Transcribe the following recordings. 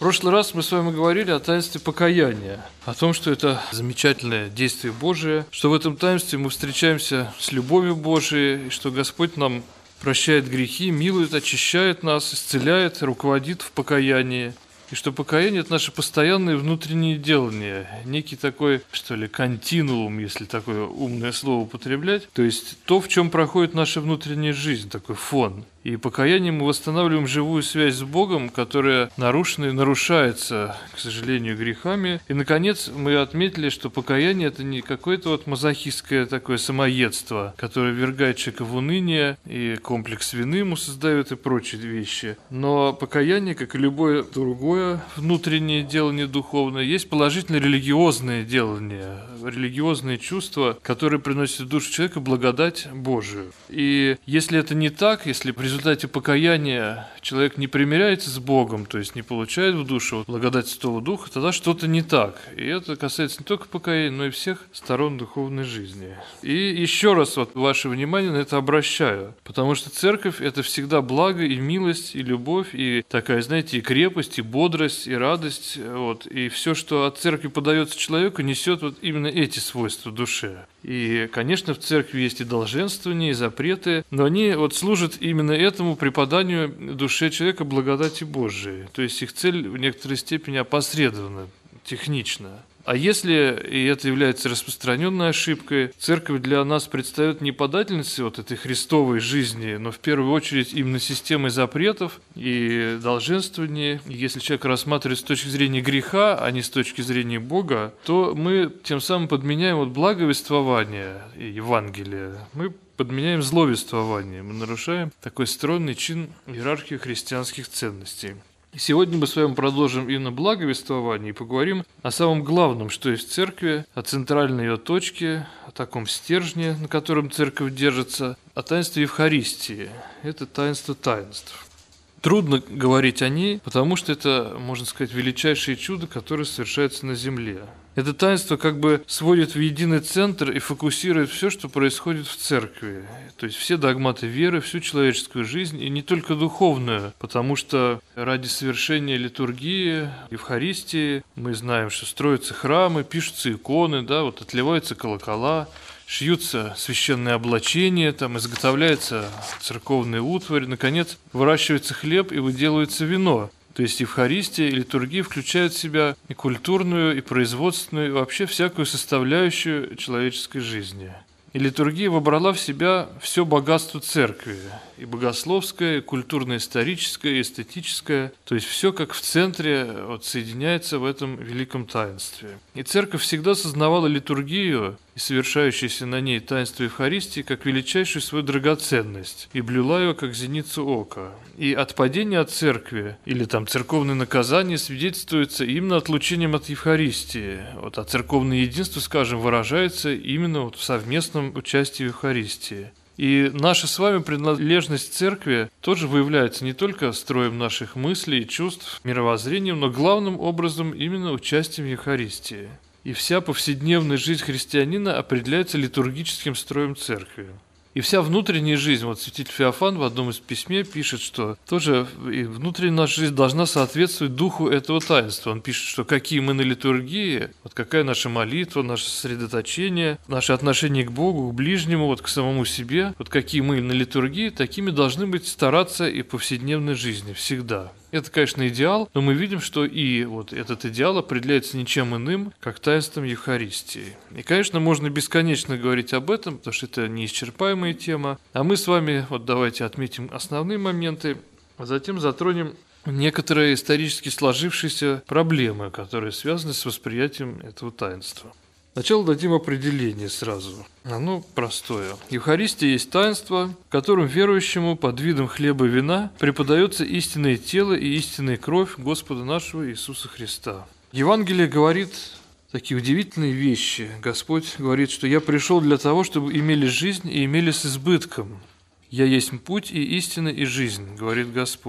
В прошлый раз мы с вами говорили о таинстве покаяния, о том, что это замечательное действие Божие, что в этом таинстве мы встречаемся с любовью Божией, и что Господь нам прощает грехи, милует, очищает нас, исцеляет, руководит в покаянии. И что покаяние – это наше постоянное внутреннее делание, некий такой, что ли, континуум, если такое умное слово употреблять, то есть то, в чем проходит наша внутренняя жизнь, такой фон. И покаянием мы восстанавливаем живую связь с Богом, которая нарушена и нарушается, к сожалению, грехами. И, наконец, мы отметили, что покаяние – это не какое-то вот мазохистское такое самоедство, которое ввергает человека в уныние, и комплекс вины ему создает и прочие вещи. Но покаяние, как и любое другое внутреннее делание духовное, есть положительно религиозное делание, религиозные чувства, которые приносят в душу человека благодать Божию. И если это не так, если в результате покаяния человек не примиряется с Богом, то есть не получает в душу благодать Святого Духа, тогда что-то не так. И это касается не только покаяния, но и всех сторон духовной жизни. И еще раз ваше внимание на это обращаю, потому что церковь – это всегда благо и милость, и любовь, и такая, знаете, и крепость, и бодрость, и радость. И все, что от церкви подается человеку, несет именно эти свойства душе. И, конечно, в церкви есть и долженствования, и запреты, но они служат именно этому преподанию душе человека благодати Божией. То есть их цель в некоторой степени опосредована, технично. А если, и это является распространенной ошибкой, церковь для нас предстает не подательницей этой христовой жизни, но в первую очередь именно системой запретов и долженствований. И если человек рассматривает с точки зрения греха, а не с точки зрения Бога, то мы тем самым подменяем благовествование и Евангелие. Мы подменяем зловествование, мы нарушаем такой стройный чин иерархии христианских ценностей. И сегодня мы с вами продолжим именно благовествование и поговорим о самом главном, что есть в церкви, о центральной ее точке, о таком стержне, на котором церковь держится, о таинстве Евхаристии. Это таинство таинств. Трудно говорить о ней, потому что это, можно сказать, величайшее чудо, которое совершается на земле. Это таинство сводит в единый центр и фокусирует все, что происходит в церкви. То есть все догматы веры, всю человеческую жизнь, и не только духовную, потому что ради совершения литургии, Евхаристии, мы знаем, что строятся храмы, пишутся иконы, отливаются колокола, шьются священные облачения, изготовляется церковная утварь, наконец, выращивается хлеб и выделывается вино. То есть Евхаристия и литургия включают в себя и культурную, и производственную, и вообще всякую составляющую человеческой жизни. И литургия вобрала в себя все богатство церкви, и богословское, и культурно-историческое, и эстетическое, то есть все как в центре соединяется в этом великом таинстве. И церковь всегда сознавала литургию и совершающееся на ней таинство Евхаристии как величайшую свою драгоценность, и блюла ее как зеницу ока. И отпадение от церкви, или церковное наказание свидетельствуется именно отлучением от Евхаристии. А церковное единство, выражается именно в совместном участии в Евхаристии. И наша с вами принадлежность к церкви тоже выявляется не только строем наших мыслей и чувств, мировоззрением, но главным образом именно участием в Евхаристии. И вся повседневная жизнь христианина определяется литургическим строем церкви. И вся внутренняя жизнь, святитель Феофан в одном из письме пишет, что тоже и внутренняя наша жизнь должна соответствовать духу этого таинства. Он пишет, что какие мы на литургии, какая наша молитва, наше сосредоточение, наше отношение к Богу, к ближнему, к самому себе, какие мы на литургии, такими должны быть стараться и в повседневной жизни всегда. Это, конечно, идеал, но мы видим, что и этот идеал определяется ничем иным, как таинством Евхаристии. И, конечно, можно бесконечно говорить об этом, потому что это неисчерпаемая тема. А мы с вами давайте отметим основные моменты, а затем затронем некоторые исторически сложившиеся проблемы, которые связаны с восприятием этого таинства. Сначала дадим определение сразу. Оно простое. Евхаристия есть таинство, в котором верующему под видом хлеба и вина преподается истинное тело и истинная кровь Господа нашего Иисуса Христа. Евангелие говорит такие удивительные вещи. Господь говорит, что «Я пришел для того, чтобы имели жизнь и имели с избытком. Я есть путь и истина и жизнь», говорит Господь.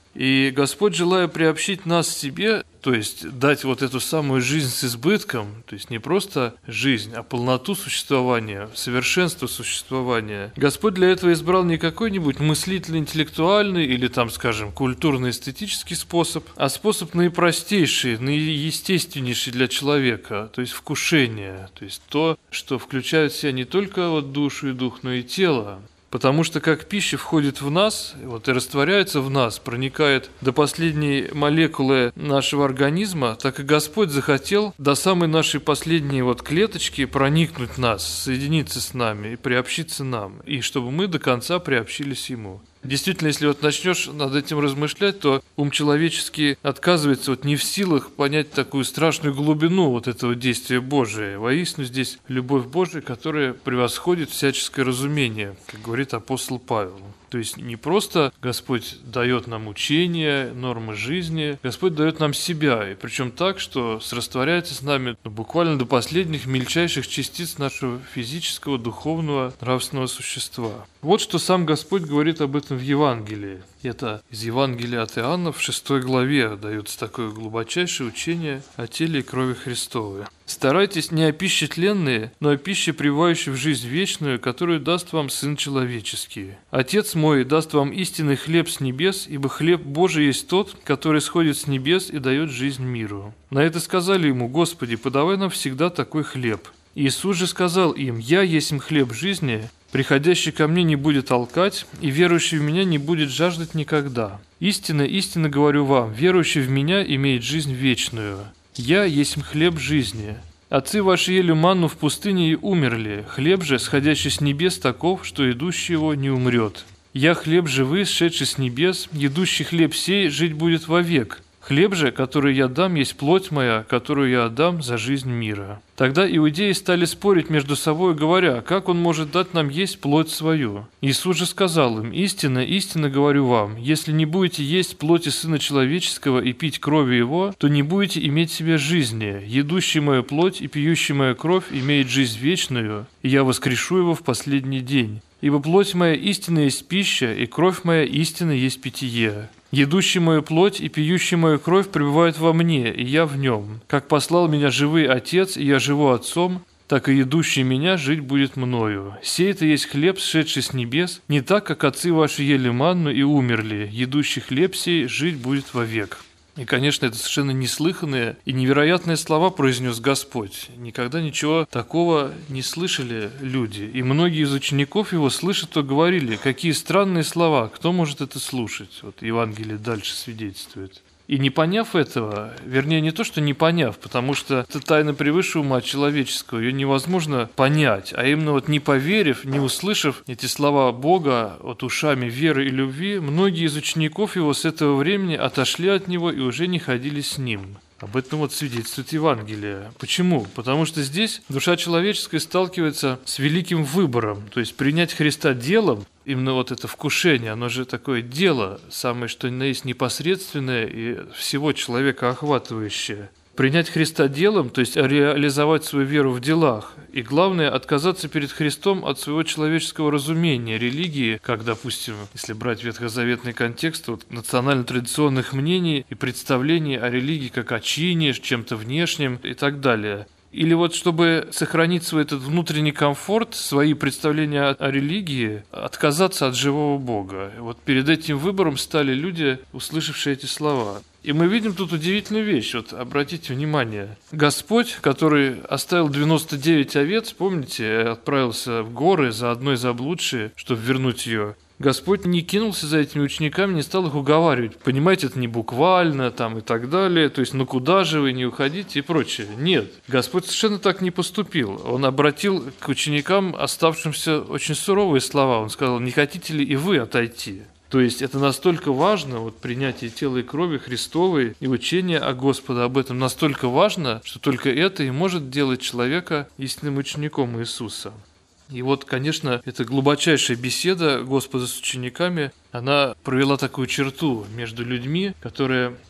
И Господь, желая приобщить нас к себе, то есть дать вот эту самую жизнь с избытком, то есть не просто жизнь, а полноту существования, совершенство существования, Господь для этого избрал не какой-нибудь мыслительно-интеллектуальный или там, скажем, культурно-эстетический способ, а способ наипростейший, наиестественнейший для человека, то есть вкушение, то есть то, что включает в себя не только вот душу и дух, но и тело. Потому что как пища входит в нас, вот и растворяется в нас, проникает до последней молекулы нашего организма, так и Господь захотел до самой нашей последней вот клеточки проникнуть в нас, соединиться с нами и приобщиться нам, и чтобы мы до конца приобщились Ему. Действительно, если вот начнешь над этим размышлять, то ум человеческий отказывается вот не в силах понять такую страшную глубину вот этого действия Божия. Воистину здесь любовь Божия, которая превосходит всяческое разумение, как говорит апостол Павел. То есть не просто Господь дает нам учение, нормы жизни, Господь дает нам себя, и причем так, что растворяется с нами буквально до последних мельчайших частиц нашего физического, духовного, нравственного существа. Вот что сам Господь говорит об этом в Евангелии. Это из Евангелия от Иоанна в 6 главе дается такое глубочайшее учение о теле и крови Христовой. «Старайтесь не о пище тленной, но о пище, пребывающей в жизнь вечную, которую даст вам Сын Человеческий. Отец мой даст вам истинный хлеб с небес, ибо хлеб Божий есть тот, который сходит с небес и дает жизнь миру». На это сказали ему: «Господи, подавай нам всегда такой хлеб». Иисус же сказал им: «Я есмь хлеб жизни, приходящий ко мне не будет алкать, и верующий в меня не будет жаждать никогда. Истинно, истинно говорю вам, верующий в меня имеет жизнь вечную. Я есмь хлеб жизни. Отцы ваши ели манну в пустыне и умерли, хлеб же, сходящий с небес, таков, что идущий его не умрет. Я хлеб живый, сшедший с небес, едущий хлеб сей жить будет вовек. Хлеб же, который я дам, есть плоть моя, которую я отдам за жизнь мира». Тогда иудеи стали спорить между собой, говоря: «Как он может дать нам есть плоть свою?» Иисус же сказал им: «Истинно, истинно говорю вам, если не будете есть плоти Сына Человеческого и пить крови Его, то не будете иметь в себе жизни. Едущий мою плоть и пьющий мою кровь имеет жизнь вечную, и я воскрешу его в последний день. Ибо плоть моя истинно есть пища, и кровь моя истинно есть питье. Едущий мою плоть и пьющий мою кровь пребывает во мне, и я в нем. Как послал меня живый Отец, и я живу Отцом, так и едущий меня жить будет мною. Сей-то есть хлеб, сшедший с небес, не так, как отцы ваши ели манну и умерли. Едущий хлеб сей жить будет вовек». И, конечно, это совершенно неслыханные и невероятные слова произнес Господь. Никогда ничего такого не слышали люди. И многие из учеников его, слышат, то говорили: «Какие странные слова, кто может это слушать?» Вот Евангелие дальше свидетельствует. И не поняв этого, вернее, не то, что не поняв, потому что это тайна превыше ума человеческого, ее невозможно понять, а именно вот не поверив, не услышав эти слова Бога вот ушами веры и любви, многие из учеников его с этого времени отошли от него и уже не ходили с ним. Об этом вот свидетельствует Евангелие. Почему? Потому что здесь душа человеческая сталкивается с великим выбором, то есть принять Христа делом. Именно вот это вкушение, оно же такое дело, самое что ни на есть непосредственное и всего человека охватывающее. Принять Христа делом, то есть реализовать свою веру в делах. И главное, отказаться перед Христом от своего человеческого разумения, религии, как, допустим, если брать ветхозаветный контекст, вот, национально-традиционных мнений и представлений о религии как о чине, чем-то внешнем и так далее. Или вот чтобы сохранить свой этот внутренний комфорт, свои представления о религии, отказаться от живого Бога. Вот перед этим выбором стали люди, услышавшие эти слова. И мы видим тут удивительную вещь. Вот обратите внимание. Господь, который оставил 99 овец, помните, отправился в горы за одной заблудшей, чтобы вернуть ее. Господь не кинулся за этими учениками, не стал их уговаривать. Понимаете, это не буквально там и так далее. То есть, ну куда же вы, не уходите и прочее. Нет, Господь совершенно так не поступил. Он обратил к ученикам, оставшимся, очень суровые слова. Он сказал: «Не хотите ли и вы отойти?» То есть это настолько важно, вот принятие тела и крови Христовой и учение о Господе об этом настолько важно, что только это и может делать человека истинным учеником Иисуса. И вот, конечно, эта глубочайшая беседа Господа с учениками, она провела такую черту между людьми, которые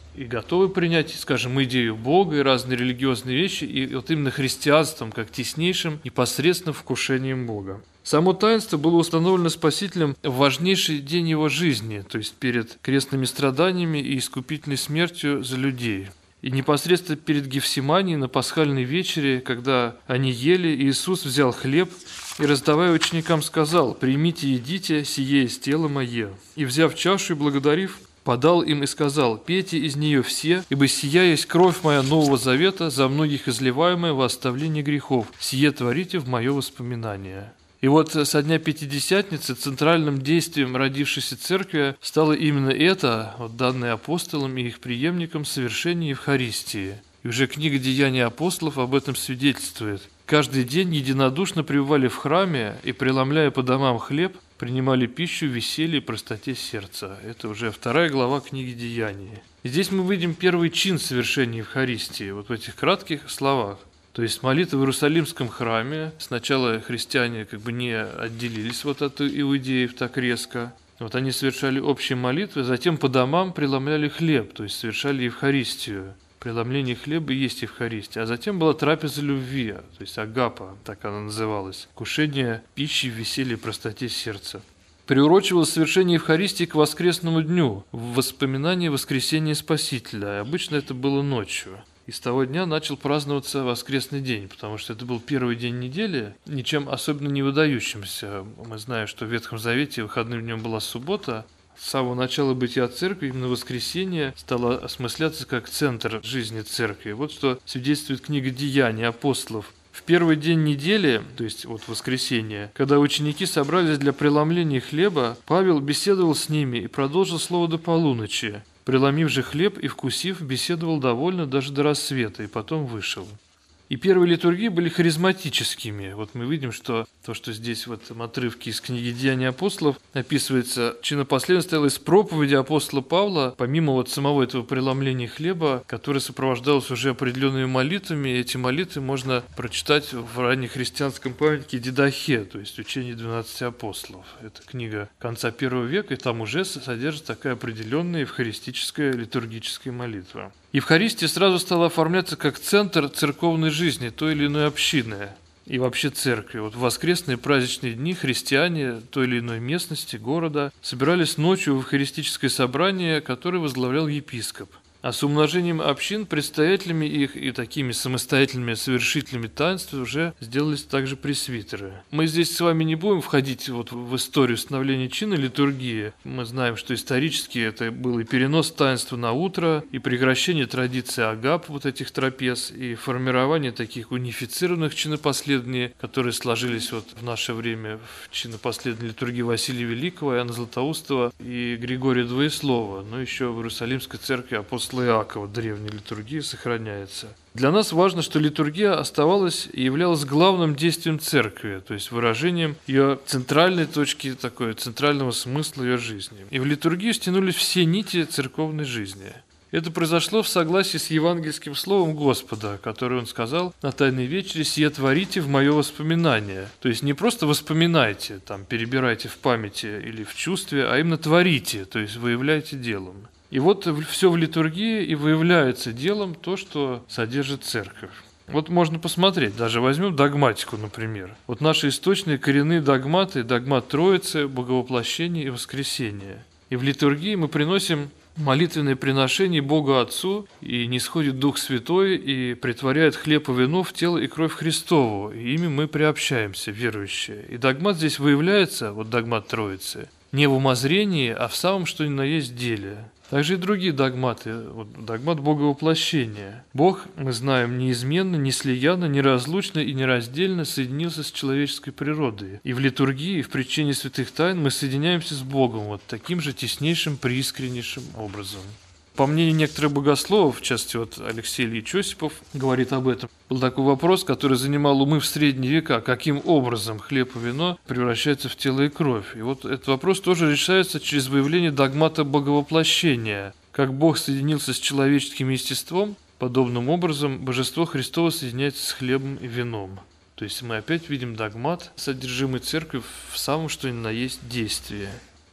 и готовы принять, скажем, идею Бога и разные религиозные вещи, и вот именно христианством как теснейшим непосредственно вкушением Бога. Само таинство было установлено Спасителем в важнейший день его жизни, то есть перед крестными страданиями и искупительной смертью за людей. И непосредственно перед Гефсиманией на пасхальной вечере, когда они ели, Иисус взял хлеб и, раздавая ученикам, сказал: «Примите и едите, сие есть тело мое». И, взяв чашу и благодарив, подал им и сказал: «Пейте из нее все, ибо сия есть кровь моя Нового Завета, за многих изливаемая во оставление грехов. Сие творите в мое воспоминание». И вот со дня Пятидесятницы центральным действием родившейся церкви стало именно это, вот данное апостолам и их преемникам, совершение Евхаристии. И уже книга «Деяния апостолов» об этом свидетельствует. Каждый день единодушно пребывали в храме и, преломляя по домам хлеб, принимали пищу в веселье и простоте сердца. Это уже 2 глава книги «Деяний». И здесь мы видим первый чин совершения Евхаристии, вот в этих кратких словах. То есть молитва в Иерусалимском храме. Сначала христиане как бы не отделились вот от иудеев так резко. Вот они совершали общие молитвы, затем по домам преломляли хлеб, то есть совершали Евхаристию. Преломление хлеба и есть Евхаристия. А затем была трапеза любви, то есть агапа, так она называлась. Вкушение пищи в веселье и простоте сердца. Приурочивалось совершение Евхаристии к воскресному дню, в воспоминании воскресения Спасителя. И обычно это было ночью. И с того дня начал праздноваться воскресный день, потому что это был первый день недели, ничем особенно не выдающимся. Мы знаем, что в Ветхом Завете выходным днем была суббота. С самого начала бытия церкви именно воскресенье стало осмысляться как центр жизни церкви. Вот что свидетельствует книга «Деяний апостолов». В первый день недели, то есть вот воскресенье, когда ученики собрались для преломления хлеба, Павел беседовал с ними и продолжил слово до полуночи. Преломив же хлеб и вкусив, беседовал довольно даже до рассвета, и потом вышел. И первые литургии были харизматическими. Вот мы видим, что то, что здесь в этом отрывке из книги «Деяний апостолов» описывается, чинопоследование стояло из проповеди апостола Павла, помимо вот самого этого преломления хлеба, которое сопровождалось уже определенными молитвами. Эти молитвы можно прочитать в раннехристианском памятнике Дидахе, то есть учение 12 апостолов. Это книга конца I века, и там уже содержит такая определенная евхаристическая литургическая молитва. Евхаристия сразу стала оформляться как центр церковной жизни той или иной общины и вообще церкви. Вот в воскресные праздничные дни христиане той или иной местности, города собирались ночью в евхаристическое собрание, которое возглавлял епископ. А с умножением общин предстоятелями их и такими самостоятельными совершителями таинств уже сделались также пресвитеры. Мы здесь с вами не будем входить вот в историю становления чина литургии. Мы знаем, что исторически это был и перенос таинства на утро, и прекращение традиции агап, вот этих трапез, и формирование таких унифицированных чинопоследований, которые сложились вот в наше время в чинопоследовании литургии Василия Великого, Иоанна Златоустова и Григория Двоеслова, но еще в Иерусалимской церкви апостола Иакова древней литургии сохраняется. Для нас важно, что литургия оставалась и являлась главным действием церкви, то есть выражением ее центральной точки, такой центрального смысла ее жизни. И в литургию стянулись все нити церковной жизни. Это произошло в согласии с евангельским словом Господа, которое он сказал на Тайной вечере: «Сие творите в мое воспоминание». То есть не просто воспоминайте, там, перебирайте в памяти или в чувстве, а именно творите, то есть выявляйте делом. И вот все в литургии и выявляется делом то, что содержит церковь. Вот можно посмотреть, даже возьмем догматику, например. Вот наши источные коренные догматы, догмат Троицы, Боговоплощения и Воскресения. И в литургии мы приносим молитвенное приношение Богу Отцу, и нисходит Дух Святой, и претворяет хлеб и вино в тело и кровь Христову, и ими мы приобщаемся, верующие. И догмат здесь выявляется, вот догмат Троицы, не в умозрении, а в самом что ни на есть деле. Также и другие догматы, вот догмат Боговоплощения. Бог, мы знаем, неизменно, неслиянно, неразлучно и нераздельно соединился с человеческой природой. И в литургии, и в причине святых тайн мы соединяемся с Богом вот таким же теснейшим, преискреннейшим образом. По мнению некоторых богословов, в частности вот Алексей Ильич Осипов говорит об этом, был такой вопрос, который занимал умы в средние века: каким образом хлеб и вино превращаются в тело и кровь. И вот этот вопрос тоже решается через выявление догмата Боговоплощения. Как Бог соединился с человеческим естеством, подобным образом Божество Христово соединяется с хлебом и вином. То есть мы опять видим догмат, содержимый церкви в самом что ни на есть действии.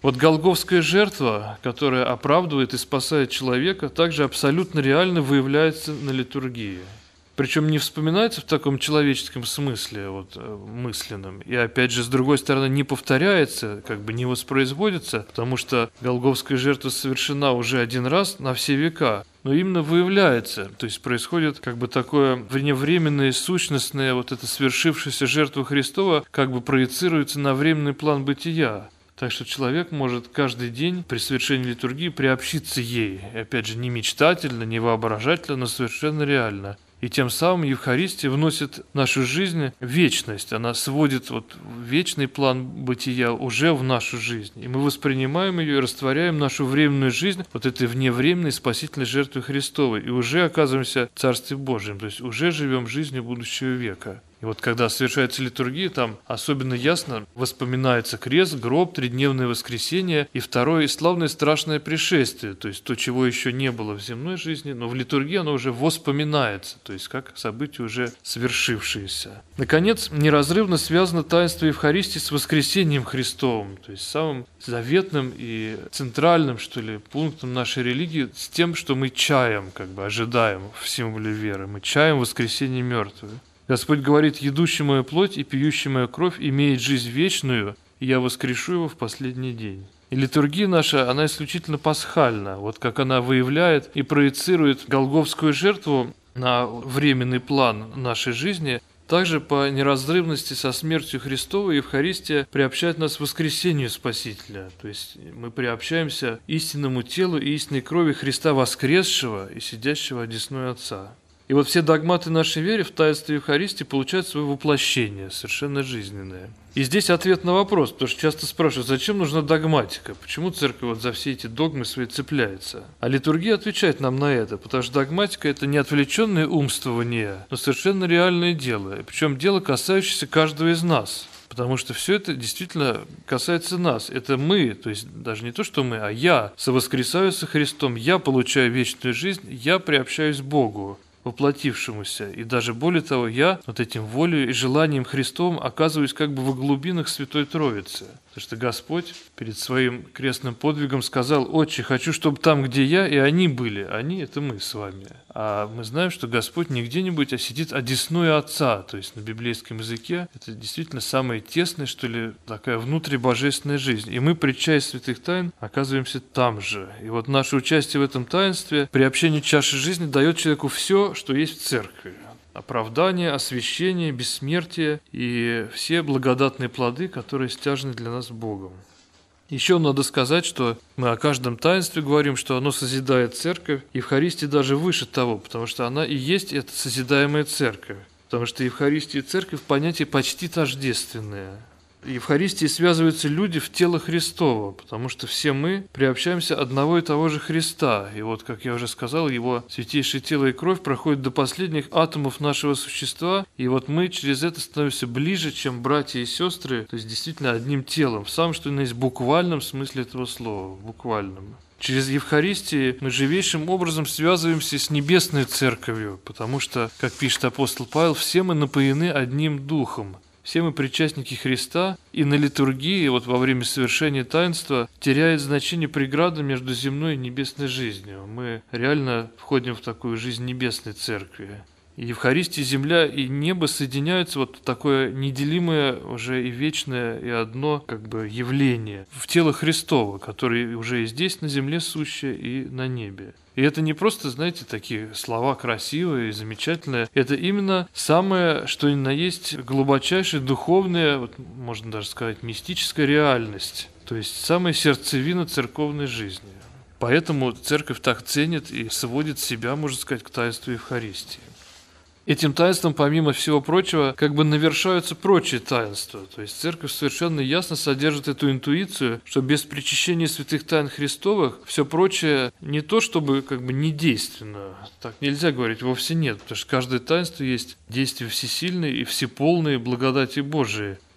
Вот голгофская жертва, которая оправдывает и спасает человека, также абсолютно реально выявляется на литургии. Причем не вспоминается в таком человеческом смысле, мысленном. И опять же, с другой стороны, не повторяется, не воспроизводится, потому что голгофская жертва совершена уже один раз на все века. Но именно выявляется, то есть происходит такое вневременное, сущностное, эта свершившаяся жертва Христова проецируется на временный план бытия. Так что человек может каждый день при совершении литургии приобщиться ей. И опять же, не мечтательно, не воображательно, но совершенно реально. И тем самым Евхаристия вносит в нашу жизнь вечность. Она сводит вечный план бытия уже в нашу жизнь. И мы воспринимаем ее и растворяем нашу временную жизнь этой вневременной спасительной жертвой Христовой. И уже оказываемся в Царстве Божьем. То есть уже живем жизнью будущего века. И когда совершается литургия, там особенно ясно воспоминается крест, гроб, тридневное воскресение и второе славное страшное пришествие, то есть то, чего еще не было в земной жизни, но в литургии оно уже воспоминается, то есть как событие уже свершившееся. Наконец, неразрывно связано таинство Евхаристии с воскресением Христовым, то есть самым заветным и центральным, пунктом нашей религии, с тем, что мы чаем, ожидаем в символе веры, мы чаем воскресение мертвых. Господь говорит: «Едущий мою плоть и пьющий мою кровь имеет жизнь вечную, и я воскрешу его в последний день». И литургия наша, она исключительно пасхальна, как она выявляет и проецирует голгофскую жертву на временный план нашей жизни. Также по неразрывности со смертью Христовой Евхаристия приобщает нас к воскресению Спасителя. То есть мы приобщаемся истинному телу и истинной крови Христа воскресшего и сидящего одесную Отца. И все догматы нашей веры в таинстве Евхаристии получают свое воплощение, совершенно жизненное. И здесь ответ на вопрос, потому что часто спрашивают, зачем нужна догматика, почему церковь за все эти догмы свои цепляется. А литургия отвечает нам на это, потому что догматика – это не отвлеченное умствование, но совершенно реальное дело, причем дело, касающееся каждого из нас. Потому что все это действительно касается нас. Это мы, то есть даже не то, что мы, а я совоскресаю со Христом, я получаю вечную жизнь, я приобщаюсь к Богу воплотившемуся. И даже более того, я этим волею и желанием Христовым оказываюсь во глубинах Святой Троицы. Потому что Господь перед своим крестным подвигом сказал: «Отче, хочу, чтобы там, где я, и они были». Они – это мы с вами. А мы знаем, что Господь не где-нибудь, а сидит одесную Отца. То есть на библейском языке это действительно самая тесная, такая внутрибожественная жизнь. И мы, причаясь святых тайн, оказываемся там же. И наше участие в этом таинстве, приобщение чаши жизни, дает человеку все, что есть в церкви. Оправдание, освящение, бессмертие и все благодатные плоды, которые стяжены для нас Богом. Еще надо сказать, что мы о каждом таинстве говорим, что оно созидает церковь. Евхаристия даже выше того, потому что она и есть эта созидаемая церковь. Потому что Евхаристия и церковь – понятия почти тождественные. Евхаристией связываются люди в тело Христово, потому что все мы приобщаемся одного и того же Христа. И как я уже сказал, его святейшее тело и кровь проходят до последних атомов нашего существа, и мы через это становимся ближе, чем братья и сестры, то есть действительно одним телом, в самом что ни на есть буквальном смысле этого слова, буквальном. Через Евхаристию мы живейшим образом связываемся с небесной церковью, потому что, как пишет апостол Павел, все мы напоены одним духом. Все мы причастники Христа, и на литургии, во время совершения таинства, теряет значение преграда между земной и небесной жизнью. Мы реально входим в такую жизнь небесной церкви. И Евхаристия, земля и небо соединяются в такое неделимое уже и вечное, и одно явление в тело Христово, которое уже и здесь на земле сущее, и на небе. И это не просто, такие слова красивые и замечательные. Это именно самое, что ни на есть, глубочайшая духовная, можно даже сказать, мистическая реальность. То есть самая сердцевина церковной жизни. Поэтому церковь так ценит и сводит себя, можно сказать, к таинству Евхаристии. Этим таинством, помимо всего прочего, навершаются прочие таинства. То есть церковь совершенно ясно содержит эту интуицию, что без причащения святых тайн Христовых все прочее не то чтобы не действенно. Так нельзя говорить, вовсе нет, потому что каждое таинство есть действие всесильное и всеполное благодати Божией.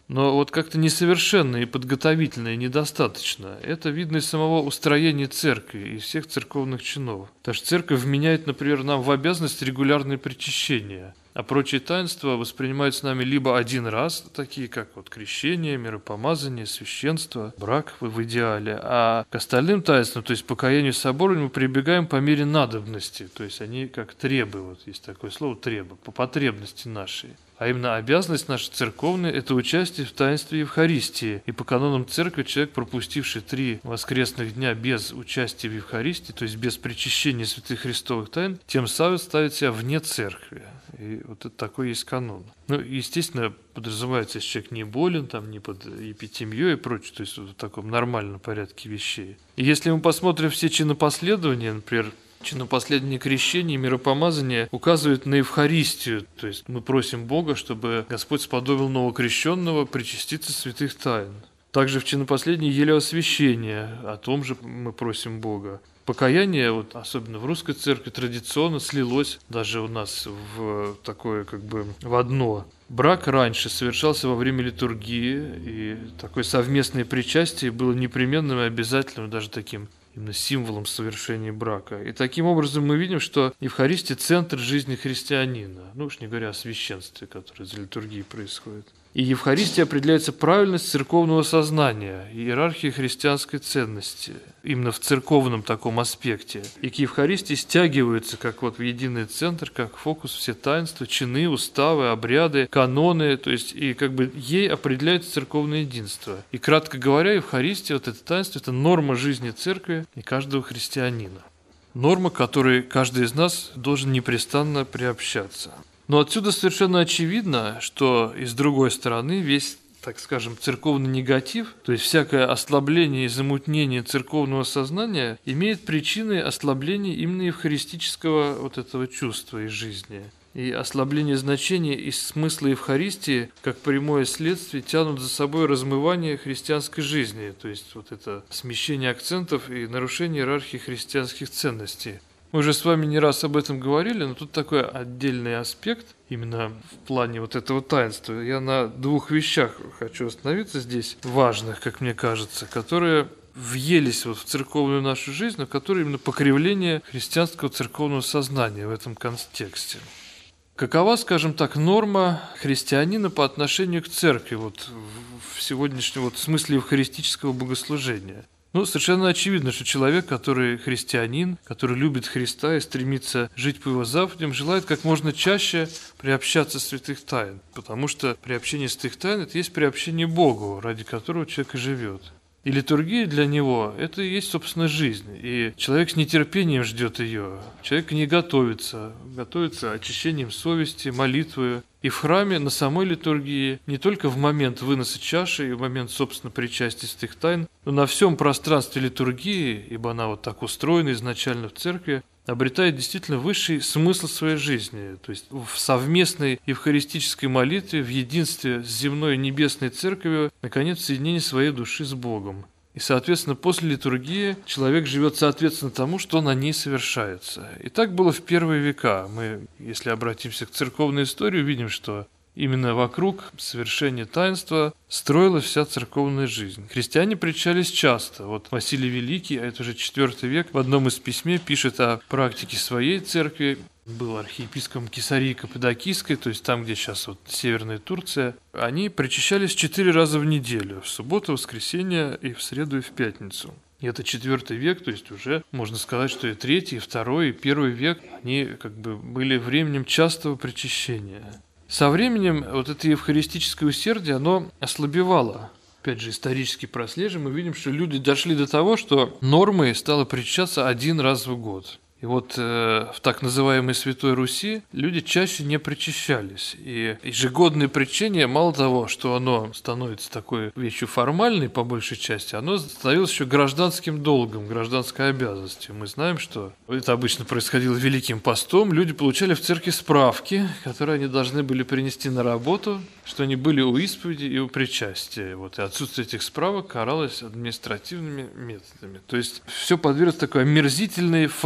но вот как-то несовершенно и подготовительно, и недостаточно. Это видно из самого устроения церкви и всех церковных чинов. Потому что церковь вменяет, например, нам в обязанность регулярное причащение, а прочие таинства воспринимаются нами либо один раз, такие как вот крещение, миропомазание, священство, брак в идеале, а к остальным таинствам, то есть покаянию, собору, мы прибегаем по мере надобности, то есть они как требы, вот есть такое слово требы, по потребности нашей. А именно обязанность наша церковная – это участие в таинстве Евхаристии. И по канонам церкви человек, пропустивший 3 воскресных дня без участия в Евхаристии, то есть без причащения святых христовых тайн, тем самым ставит себя вне церкви. И вот это такой есть канон. Ну, естественно, подразумевается, если человек не болен, там, не под эпитемией и прочее, то есть вот в таком нормальном порядке вещей. И если мы посмотрим все чинопоследования, например, чинопоследование крещения и миропомазания указывает на Евхаристию, то есть мы просим Бога, чтобы Господь сподобил новокрещенного причаститься святых тайн. Также в чинопоследнее елеосвящение, о том же мы просим Бога. Покаяние, вот, особенно в русской церкви, традиционно слилось даже у нас в такое в одно. Брак раньше совершался во время литургии, и такое совместное причастие было непременным и обязательным, даже таким именно символом совершения брака. И таким образом мы видим, что Евхаристия – центр жизни христианина, ну уж не говоря о священстве, которое за литургией происходит. И Евхаристия определяется правильность церковного сознания, иерархии христианской ценности, именно в церковном таком аспекте. И к Евхаристии стягиваются как вот в единый центр, как фокус все таинства, чины, уставы, обряды, каноны, то есть и ей определяется церковное единство. И кратко говоря, Евхаристия, вот это таинство, это норма жизни церкви и каждого христианина. Норма, к которой каждый из нас должен непрестанно приобщаться. Но отсюда совершенно очевидно, что и с другой стороны весь, так скажем, церковный негатив, то есть всякое ослабление и замутнение церковного сознания, имеет причины ослабления именно евхаристического вот этого чувства и жизни. И ослабление значения и смысла Евхаристии, как прямое следствие, тянут за собой размывание христианской жизни, то есть вот это смещение акцентов и нарушение иерархии христианских ценностей. Мы уже с вами не раз об этом говорили, но тут такой отдельный аспект, именно в плане вот этого таинства. Я на 2 вещах хочу остановиться здесь, важных, как мне кажется, которые въелись вот в церковную нашу жизнь, но которые именно покривление христианского церковного сознания в этом контексте. Какова, скажем так, норма христианина по отношению к церкви вот в сегодняшнем вот смысле евхаристического богослужения? Ну, совершенно очевидно, что человек, который христианин, который любит Христа и стремится жить по его заповедям, желает как можно чаще приобщаться святых тайн, потому что приобщение святых тайн – это есть приобщение Богу, ради которого человек и живет. И литургия для него – это и есть, собственно, жизнь. И человек с нетерпением ждет ее. Человек к ней готовится очищением совести, молитвою. И в храме на самой литургии не только в момент выноса чаши и в момент, собственно, причастия святых тайн, но на всем пространстве литургии, ибо она вот так устроена изначально в церкви, обретает действительно высший смысл своей жизни, то есть в совместной евхаристической молитве, в единстве с земной и небесной церковью, наконец, в соединении своей души с Богом. И, соответственно, после литургии человек живет соответственно тому, что на ней совершается. И так было в первые века. Мы, если обратимся к церковной истории, увидим, что именно вокруг совершения таинства строилась вся церковная жизнь. Христиане причащались часто. Вот Василий Великий, а это уже IV век, в одном из письме пишет о практике своей церкви. Был архиепископом Кесарии Каппадокийской, то есть там, где сейчас вот Северная Турция. Они причащались 4 раза в неделю, в субботу, в воскресенье и в среду и в пятницу. И это IV век, то есть уже можно сказать, что и III, и II, и I век, они были временем частого причащения. Со временем вот это евхаристическое усердие, оно ослабевало. Опять же, исторически прослеживаем, мы видим, что люди дошли до того, что нормой стало причащаться 1 раз в год. И вот в так называемой Святой Руси люди чаще не причащались. И ежегодное причащение, мало того, что оно становится такой вещью формальной по большей части, оно становилось еще гражданским долгом, гражданской обязанностью. Мы знаем, что это обычно происходило Великим постом. Люди получали в церкви справки, которые они должны были принести на работу, что они были у исповеди и у причастия. И отсутствие этих справок каралось административными методами. То есть все подверглось такой омерзительной формализации.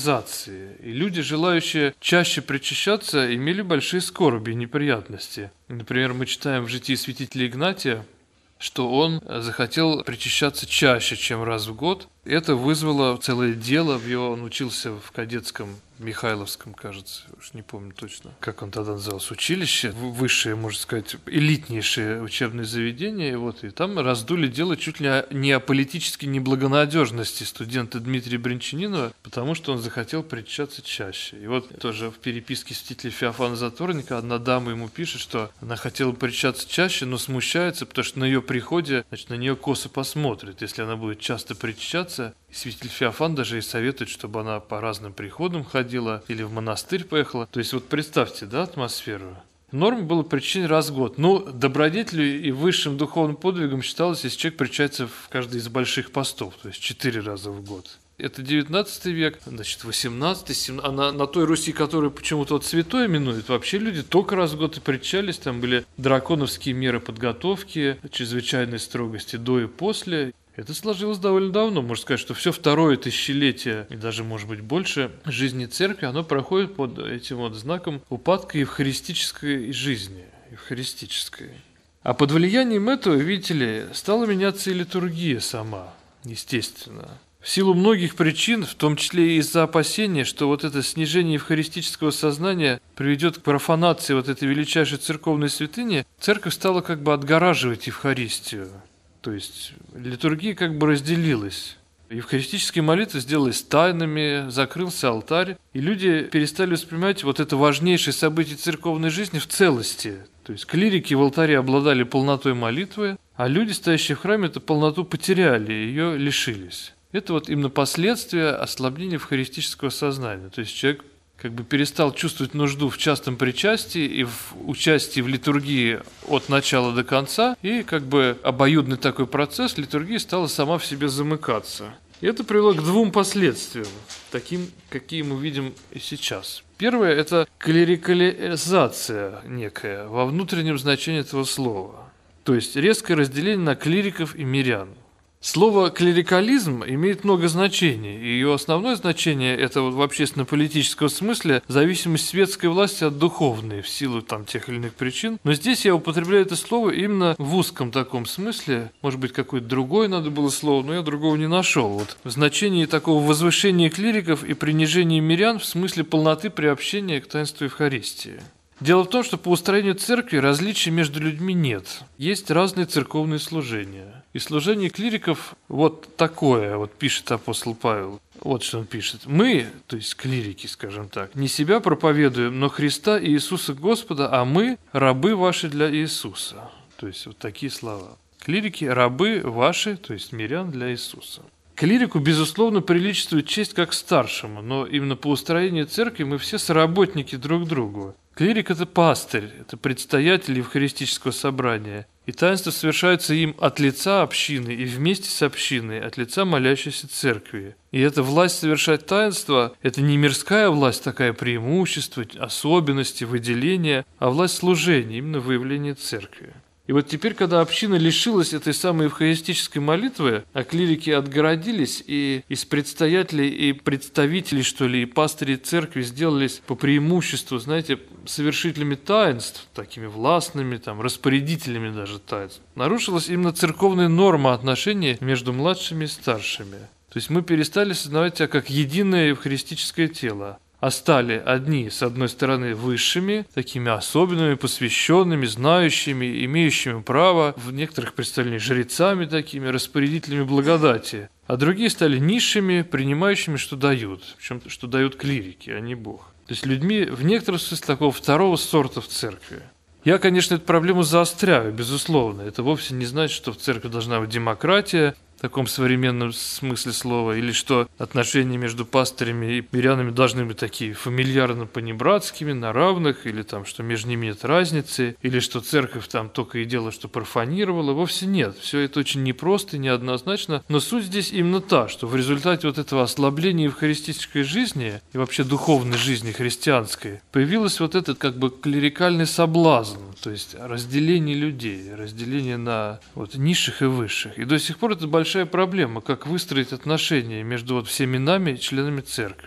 клерикализации. И люди, желающие чаще причащаться, имели большие скорби и неприятности. Например, мы читаем в житии святителя Игнатия, что он захотел причащаться чаще, чем раз в год. Это вызвало целое дело. Он учился в кадетском Михайловском, кажется, уж не помню точно, как он тогда назывался, училище, высшее, можно сказать, элитнейшее учебное заведение. И там раздули дело чуть ли не о политической неблагонадежности студента Дмитрия Брянчанинова, потому что он захотел причащаться чаще. И тоже в переписке святителя Феофана Затворника одна дама ему пишет, что она хотела причащаться чаще, но смущается, потому что на ее приходе, на нее косо посмотрят, если она будет часто причащаться. Святитель Феофан даже и советует, чтобы она по разным приходам ходила или в монастырь поехала. То есть представьте, атмосферу. Норма была причащение раз в год. Но добродетелью и высшим духовным подвигом считалось, если человек причащается в каждый из больших постов, то есть 4 раза в год. Это 19 век, 18, 17, а на той Руси, которую почему-то святой именуют, вообще люди только раз в год и причащались, там были драконовские меры подготовки, чрезвычайной строгости до и после. Это сложилось довольно давно. Можно сказать, что все второе тысячелетие, и даже, может быть, больше, жизни церкви, оно проходит под этим знаком упадка евхаристической жизни. Евхаристической. А под влиянием этого, видите ли, стала меняться и литургия сама, естественно. В силу многих причин, в том числе и из-за опасения, что это снижение евхаристического сознания приведет к профанации этой величайшей церковной святыни, церковь стала отгораживать Евхаристию. То есть литургия разделилась. Евхаристические молитвы сделались тайными, закрылся алтарь, и люди перестали воспринимать это важнейшее событие церковной жизни в целости. То есть клирики в алтаре обладали полнотой молитвы, а люди, стоящие в храме, эту полноту потеряли, ее лишились. Это именно последствия ослабления евхаристического сознания. То есть человек перестал чувствовать нужду в частом причастии и в участии в литургии от начала до конца, и обоюдный такой процесс литургии стала сама в себе замыкаться. И это привело к двум последствиям, таким, какие мы видим и сейчас. Первое – это клерикализация некая во внутреннем значении этого слова, то есть резкое разделение на клириков и мирян. Слово «клерикализм» имеет много значений, и ее основное значение – это в общественно-политическом смысле зависимость светской власти от духовной в силу тех или иных причин. Но здесь я употребляю это слово именно в узком таком смысле. Может быть, какое-то другое надо было слово, но я другого не нашел. В значении такого возвышения клириков и принижения мирян в смысле полноты приобщения к таинству Евхаристии. Дело в том, что по устроению церкви различий между людьми нет. Есть разные церковные служения. И служение клириков такое, пишет апостол Павел. Что он пишет. Мы, то есть клирики, скажем так, не себя проповедуем, но Христа и Иисуса Господа, а мы рабы ваши для Иисуса. То есть такие слова. Клирики – рабы ваши, то есть мирян для Иисуса. Клирику, безусловно, приличествует честь как старшему, но именно по устроению церкви мы все соработники друг другу. Клирик – это пастырь, это предстоятель евхаристического собрания, и таинство совершается им от лица общины и вместе с общиной, от лица молящейся церкви. И эта власть совершать таинство – это не мирская власть, такая преимущество, особенности, выделения, а власть служения, именно выявление церкви. И теперь, когда община лишилась этой самой евхаристической молитвы, а клирики отгородились, и из предстоятелей и представителей, и пастырей церкви сделались по преимуществу, совершителями таинств, такими властными, распорядителями даже таинств, нарушилась именно церковная норма отношений между младшими и старшими. То есть мы перестали сознавать себя как единое евхаристическое тело, а стали одни, с одной стороны, высшими, такими особенными, посвященными, знающими, имеющими право, в некоторых представлениях жрецами такими, распорядителями благодати, а другие стали низшими, принимающими, что дают, причем что дают клирики, а не Бог. То есть людьми в некотором смысле такого второго сорта в церкви. Я, конечно, эту проблему заостряю, безусловно. Это вовсе не значит, что в церкви должна быть демократия, в таком современном смысле слова, или что отношения между пастырями и мирянами должны быть такие фамильярно-понебратскими, на равных, или что между ними нет разницы, или что церковь только и дело, что профанировала. Вовсе нет. Все это очень непросто и неоднозначно, но суть здесь именно та, что в результате этого ослабления евхаристической жизни и вообще духовной жизни христианской появилось этот клерикальный соблазн, то есть разделение людей, разделение на низших и высших. И до сих пор это большая проблема, как выстроить отношения между всеми нами, членами церкви.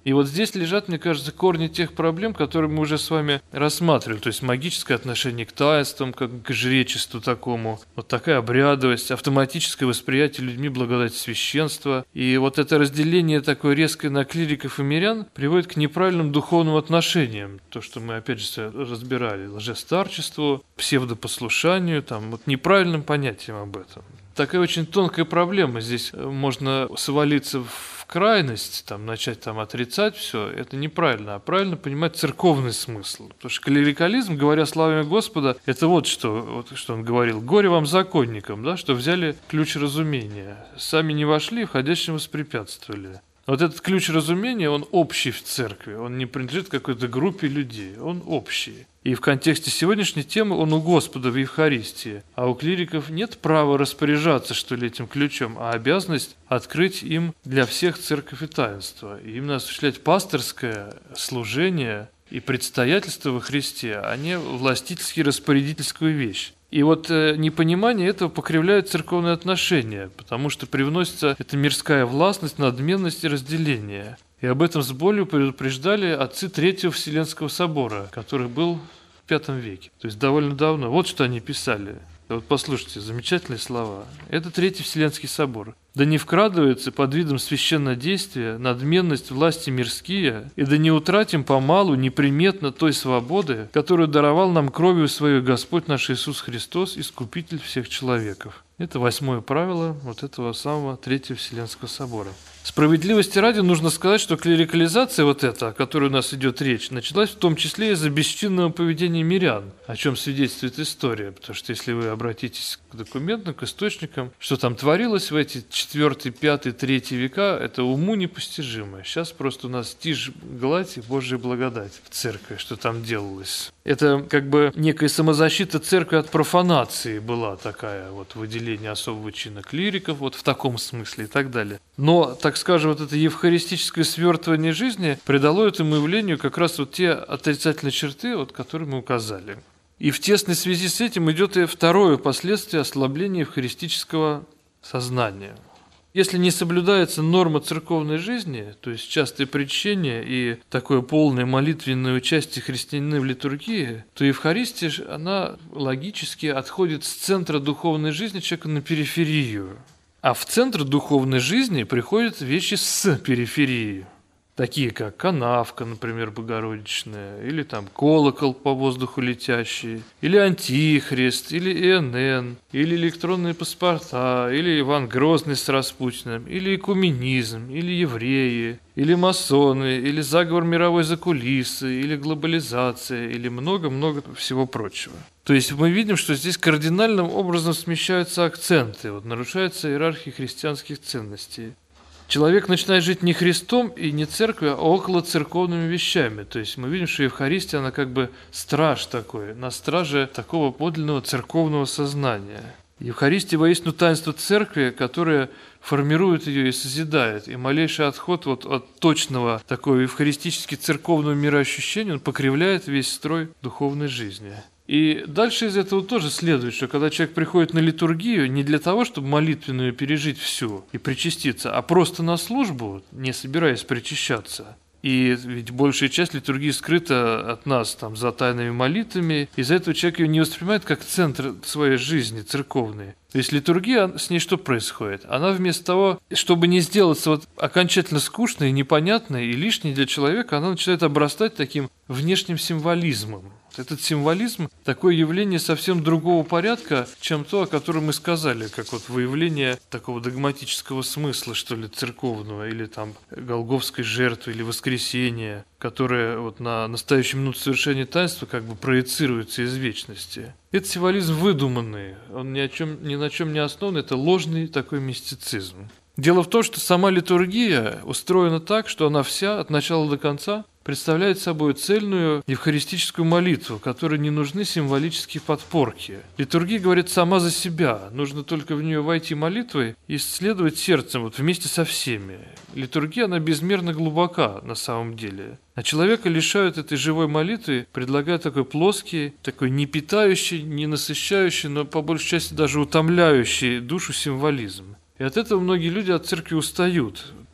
И вот здесь лежат, мне кажется, корни тех проблем, которые мы уже с вами рассматривали. То есть магическое отношение к таинствам, как к жречеству такому, вот такая обрядовость, автоматическое восприятие людьми благодати священства. И вот это разделение такое резкое на клириков и мирян приводит к неправильным духовным отношениям. То, что мы опять же разбирали, лжестарчеству, псевдопослушанию, там, вот неправильным понятием об этом. Такая очень тонкая проблема. Здесь можно свалиться в крайность, начать отрицать все. Это неправильно. А правильно понимать церковный смысл. Потому что клерикализм, говоря словами Господа, это вот что он говорил. «Горе вам, законникам, да, что взяли ключ разумения. Сами не вошли, входящим воспрепятствовали». Вот этот ключ разумения, он общий в церкви. Он не принадлежит какой-то группе людей. Он общий. И в контексте сегодняшней темы он у Господа в Евхаристии. А у клириков нет права распоряжаться, что ли, этим ключом, а обязанность открыть им для всех церковь и таинство. И именно осуществлять пасторское служение и предстоятельство во Христе, а не властительски-распорядительскую вещь. И вот непонимание этого покривляет церковные отношения, потому что привносится эта мирская властность, надменность и разделение. И об этом с болью предупреждали отцы Третьего Вселенского собора, который был в V веке, то есть довольно давно. Вот что они писали. Вот послушайте, замечательные слова. Это Третий Вселенский собор. «Да не вкрадывается под видом священнодействия надменность власти мирские, и да не утратим помалу неприметно той свободы, которую даровал нам кровью своей Господь наш Иисус Христос, Искупитель всех человеков». Это 8 правило вот этого самого Третьего Вселенского собора. Справедливости ради нужно сказать, что клерикализация вот эта, о которой у нас идет речь, началась в том числе из-за бесчинного поведения мирян, о чем свидетельствует история. Потому что если вы обратитесь к документам, к источникам, что там творилось в эти 4, 5, 3 века, это уму непостижимо. Сейчас просто у нас тишь, гладь и Божья благодать в церкви, что там делалось. Это как бы некая самозащита церкви от профанации была такая, вот выделение особого чина клириков, вот в таком смысле и так далее. Но, так скажем, вот это евхаристическое свертывание жизни придало этому явлению как раз вот те отрицательные черты, вот, которые мы указали. И в тесной связи с этим идет и второе последствие ослабления евхаристического сознания. Если не соблюдается норма церковной жизни, то есть частое причащение и такое полное молитвенное участие христианина в литургии, то Евхаристия, она логически отходит с центра духовной жизни человека на периферию. А в центр духовной жизни приходят вещи с периферии. Такие как канавка, например, богородичная, или там колокол по воздуху летящий, или антихрист, или ИНН, или электронные паспорта, или Иван Грозный с Распутиным, или экуменизм, или евреи, или масоны, или заговор мировой закулисы, или глобализация, или много-много всего прочего. То есть мы видим, что здесь кардинальным образом смещаются акценты, вот нарушается иерархия христианских ценностей. Человек начинает жить не Христом и не церковью, а околоцерковными вещами. То есть мы видим, что Евхаристия, она как бы страж такой, на страже такого подлинного церковного сознания. Евхаристия воистину таинство церкви, которое формирует ее и созидает. И малейший отход вот от точного такого евхаристически церковного мироощущения, он покривляет весь строй духовной жизни. И дальше из этого тоже следует, что когда человек приходит на литургию не для того, чтобы молитвенную пережить всю и причаститься, а просто на службу, не собираясь причащаться. И ведь большая часть литургии скрыта от нас там, за тайными молитвами, из-за этого человек ее не воспринимает как центр своей жизни церковной. То есть литургия, с ней что происходит? Она вместо того, чтобы не сделаться вот окончательно скучной, непонятной и лишней для человека, она начинает обрастать таким внешним символизмом. Этот символизм – такое явление совсем другого порядка, чем то, о котором мы сказали, как вот выявление такого догматического смысла, что ли, церковного, или там голгофской жертвы, или воскресения, которое вот на настоящую минуту совершения таинства как бы проецируется из вечности. Это символизм выдуманный, он ни на чем не основан, это ложный такой мистицизм. Дело в том, что сама литургия устроена так, что она вся от начала до конца представляет собой цельную евхаристическую молитву, которой не нужны символические подпорки. Литургия говорит сама за себя, нужно только в нее войти молитвой и исследовать сердцем вот вместе со всеми. Литургия, она безмерно глубока на самом деле. А человека лишают этой живой молитвы, предлагая такой плоский, такой не питающий, не насыщающий, но по большей части даже утомляющий душу символизм. И от этого многие люди от церкви устают.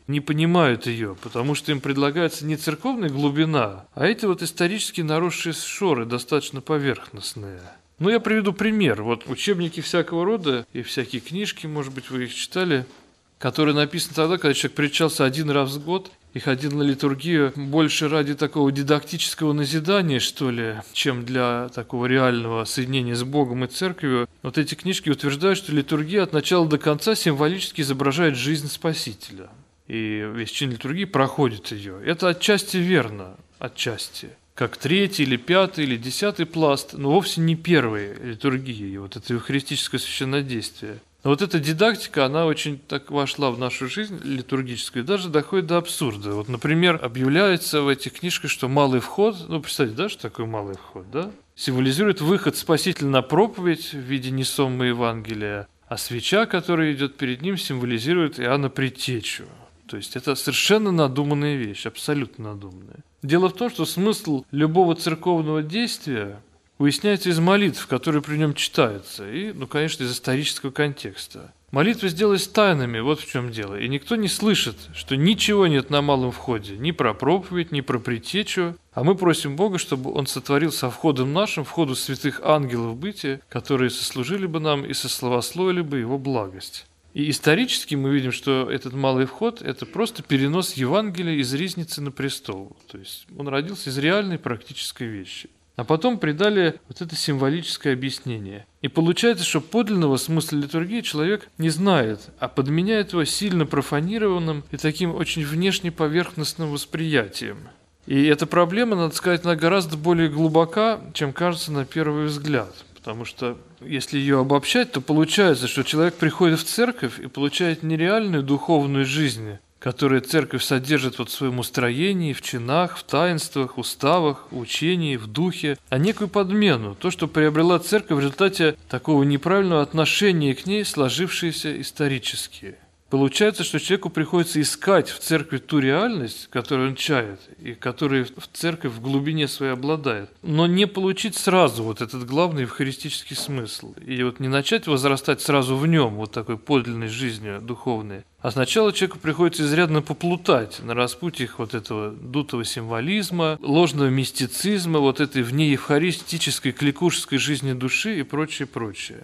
не понимают ее, потому что им предлагается не церковная глубина, а эти вот исторически наросшие шоры, достаточно поверхностные. Ну, я приведу пример. Вот учебники всякого рода и всякие книжки, может быть, вы их читали, которые написаны тогда, когда человек причащался один раз в год и ходил на литургию больше ради такого дидактического назидания, что ли, чем для такого реального соединения с Богом и Церковью. Вот эти книжки утверждают, что литургия от начала до конца символически изображает жизнь Спасителя. И весь чин литургии проходит ее. Это отчасти верно, отчасти. Как третий, или пятый, или 10-й пласт, но вовсе не первый литургии, вот это евхаристическое священнодействие. Но вот эта дидактика, она очень так вошла в нашу жизнь литургическую, и даже доходит до абсурда. Вот, например, объявляется в этих книжках, что малый вход, ну, представьте, да, что такое малый вход, да? Символизирует выход Спасителя на проповедь в виде несомого Евангелия, а свеча, которая идет перед ним, символизирует Иоанна Предтечу. То есть это совершенно надуманная вещь, абсолютно надуманная. Дело в том, что смысл любого церковного действия выясняется из молитв, которые при нем читаются, и, ну, конечно, из исторического контекста. Молитвы сделались тайными, вот в чем дело, и никто не слышит, что ничего нет на малом входе, ни про проповедь, ни про предтечу, а мы просим Бога, чтобы Он сотворил со входом нашим, входу святых ангелов бытия, которые сослужили бы нам и сословословили бы Его благость. И исторически мы видим, что этот малый вход – это просто перенос Евангелия из ризницы на престол. То есть он родился из реальной практической вещи. А потом придали вот это символическое объяснение. И получается, что подлинного смысла литургии человек не знает, а подменяет его сильно профанированным и таким очень внешне поверхностным восприятием. И эта проблема, надо сказать, она гораздо более глубока, чем кажется на первый взгляд. Потому что, если ее обобщать, то получается, что человек приходит в церковь и получает нереальную духовную жизнь, которую церковь содержит вот в своем устроении, в чинах, в таинствах, уставах, учении, в духе, а некую подмену, то, что приобрела церковь в результате такого неправильного отношения к ней, сложившееся исторически. Получается, что человеку приходится искать в церкви ту реальность, которую он чает, и которой в церковь в глубине своей обладает, но не получить сразу вот этот главный евхаристический смысл, и вот не начать возрастать сразу в нем, вот такой подлинной жизнью духовной, а сначала человеку приходится изрядно поплутать на распутьях вот этого дутого символизма, ложного мистицизма, вот этой внеевхаристической кликушеской жизни души и прочее, прочее.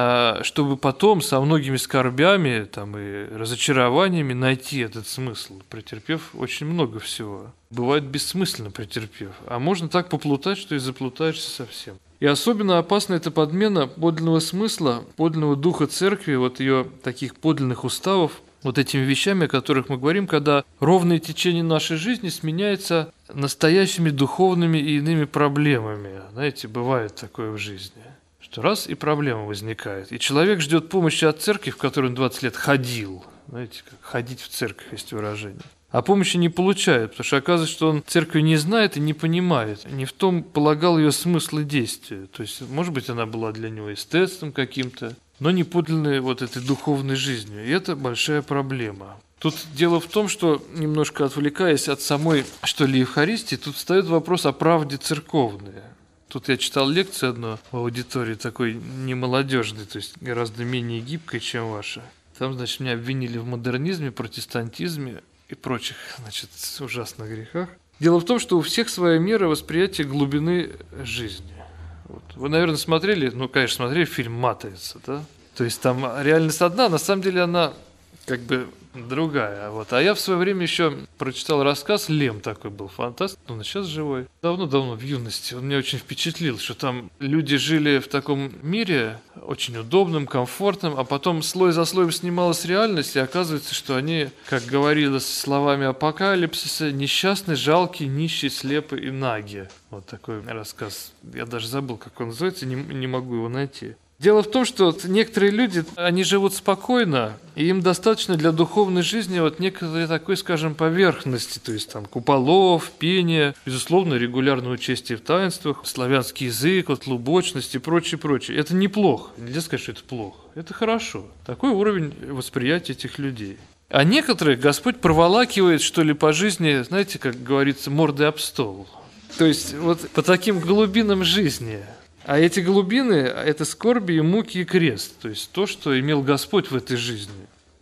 А чтобы потом со многими скорбями там, и разочарованиями найти этот смысл, претерпев очень много всего. Бывает бессмысленно претерпев, а можно так поплутать, что и заплутаешься совсем. И особенно опасна эта подмена подлинного смысла, подлинного духа церкви, вот ее таких подлинных уставов, вот этими вещами, о которых мы говорим, когда ровное течение нашей жизни сменяется настоящими духовными и иными проблемами. Знаете, бывает такое в жизни. Что раз и проблема возникает. И человек ждет помощи от церкви, в которую он 20 лет ходил. Знаете, как ходить в церковь, есть выражение. А помощи не получает, потому что оказывается, что он церковь не знает и не понимает. Не в том полагал ее смысл и действия. То есть, может быть, она была для него эстетством каким-то, но не подлинной вот этой духовной жизнью. И это большая проблема. Тут дело в том, что, немножко отвлекаясь от самой, что ли, Евхаристии, тут встает вопрос о правде церковной. Тут я читал лекцию одну в аудитории, такой немолодежной, то есть гораздо менее гибкой, чем ваша. Там, значит, меня обвинили в модернизме, протестантизме и прочих, значит, ужасных грехах. Дело в том, что у всех своя мера восприятия глубины жизни. Вот. Вы, наверное, смотрели, ну, конечно, смотрели фильм «Матрица», да? То есть там реальность одна, на самом деле она как бы другая. Вот. А я в свое время еще прочитал рассказ, Лем такой был, фантаст, он сейчас живой. Давно-давно, в юности. Он меня очень впечатлил, что там люди жили в таком мире, очень удобном, комфортном, а потом слой за слоем снималась реальность, и оказывается, что они, как говорилось словами апокалипсиса, несчастны, жалкие, нищие, слепые и наги. Вот такой рассказ. Я даже забыл, как он называется, не могу его найти. Дело в том, что некоторые люди, они живут спокойно, и им достаточно для духовной жизни вот некоторой такой, скажем, поверхности, то есть там куполов, пения, безусловно, регулярное участие в таинствах, славянский язык, вот лубочность и прочее, прочее. Это неплохо, нельзя сказать, что это плохо, это хорошо. Такой уровень восприятия этих людей. А некоторых Господь проволакивает, что ли, по жизни, знаете, как говорится, мордой об стол. То есть вот по таким глубинам жизни. А эти глубины – это скорби, и муки, и крест. То есть то, что имел Господь в этой жизни.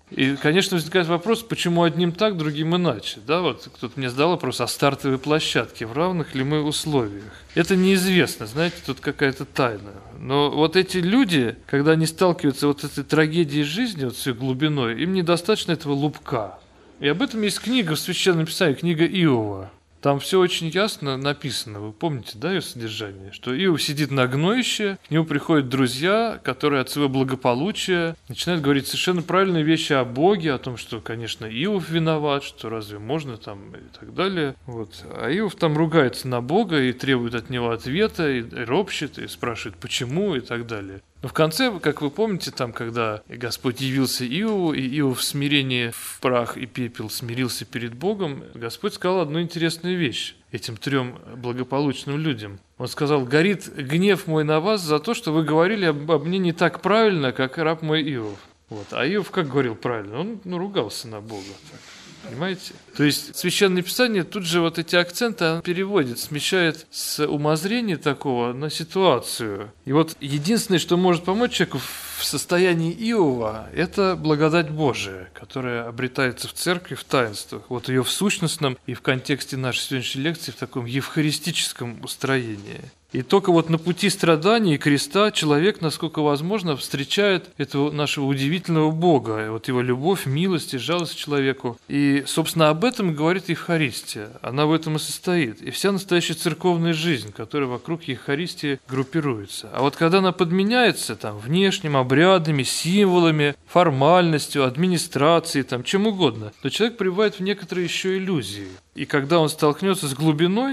И, конечно, возникает вопрос, почему одним так, другим иначе. Да, вот кто-то мне задал вопрос о стартовой площадке, в равных ли мы условиях. Это неизвестно, знаете, тут какая-то тайна. Но вот эти люди, когда они сталкиваются вот с этой трагедией жизни, вот с ее глубиной, им недостаточно этого лупка. И об этом есть книга в Священном Писании, книга Иова. Там все очень ясно написано. Вы помните, да, ее содержание? Что Иов сидит на гноище, к нему приходят друзья, которые от своего благополучия начинают говорить совершенно правильные вещи о Боге, о том, что, конечно, Иов виноват, что разве можно там и так далее. Вот. А Иов там ругается на Бога и требует от него ответа, и ропщет, и спрашивает, почему, и так далее. Но в конце, как вы помните, там, когда Господь явился Иову, и Иов в смирении в прах и пепел смирился перед Богом, Господь сказал одну интересную вещь этим 3 благополучным людям. Он сказал: «Горит гнев мой на вас за то, что вы говорили обо мне не так правильно, как раб мой Иов». Вот. А Иов как говорил правильно? Он ругался на Бога. Так. Понимаете? То есть Священное Писание тут же вот эти акценты переводит, смещает с умозрения такого на ситуацию. И вот единственное, что может помочь человеку в состоянии Иова, это благодать Божия, которая обретается в церкви, в таинствах. Вот ее в сущностном и в контексте нашей сегодняшней лекции в таком евхаристическом устроении. И только вот на пути страданий и креста человек, насколько возможно, встречает этого нашего удивительного Бога, вот его любовь, милость и жалость к человеку. И, собственно, об этом говорит Евхаристия. Она в этом и состоит. И вся настоящая церковная жизнь, которая вокруг Евхаристии группируется. А вот когда она подменяется там внешним, обрядами, символами, формальностью, администрацией, там, чем угодно, то человек пребывает в некоторые еще иллюзии. И когда он столкнется с глубиной,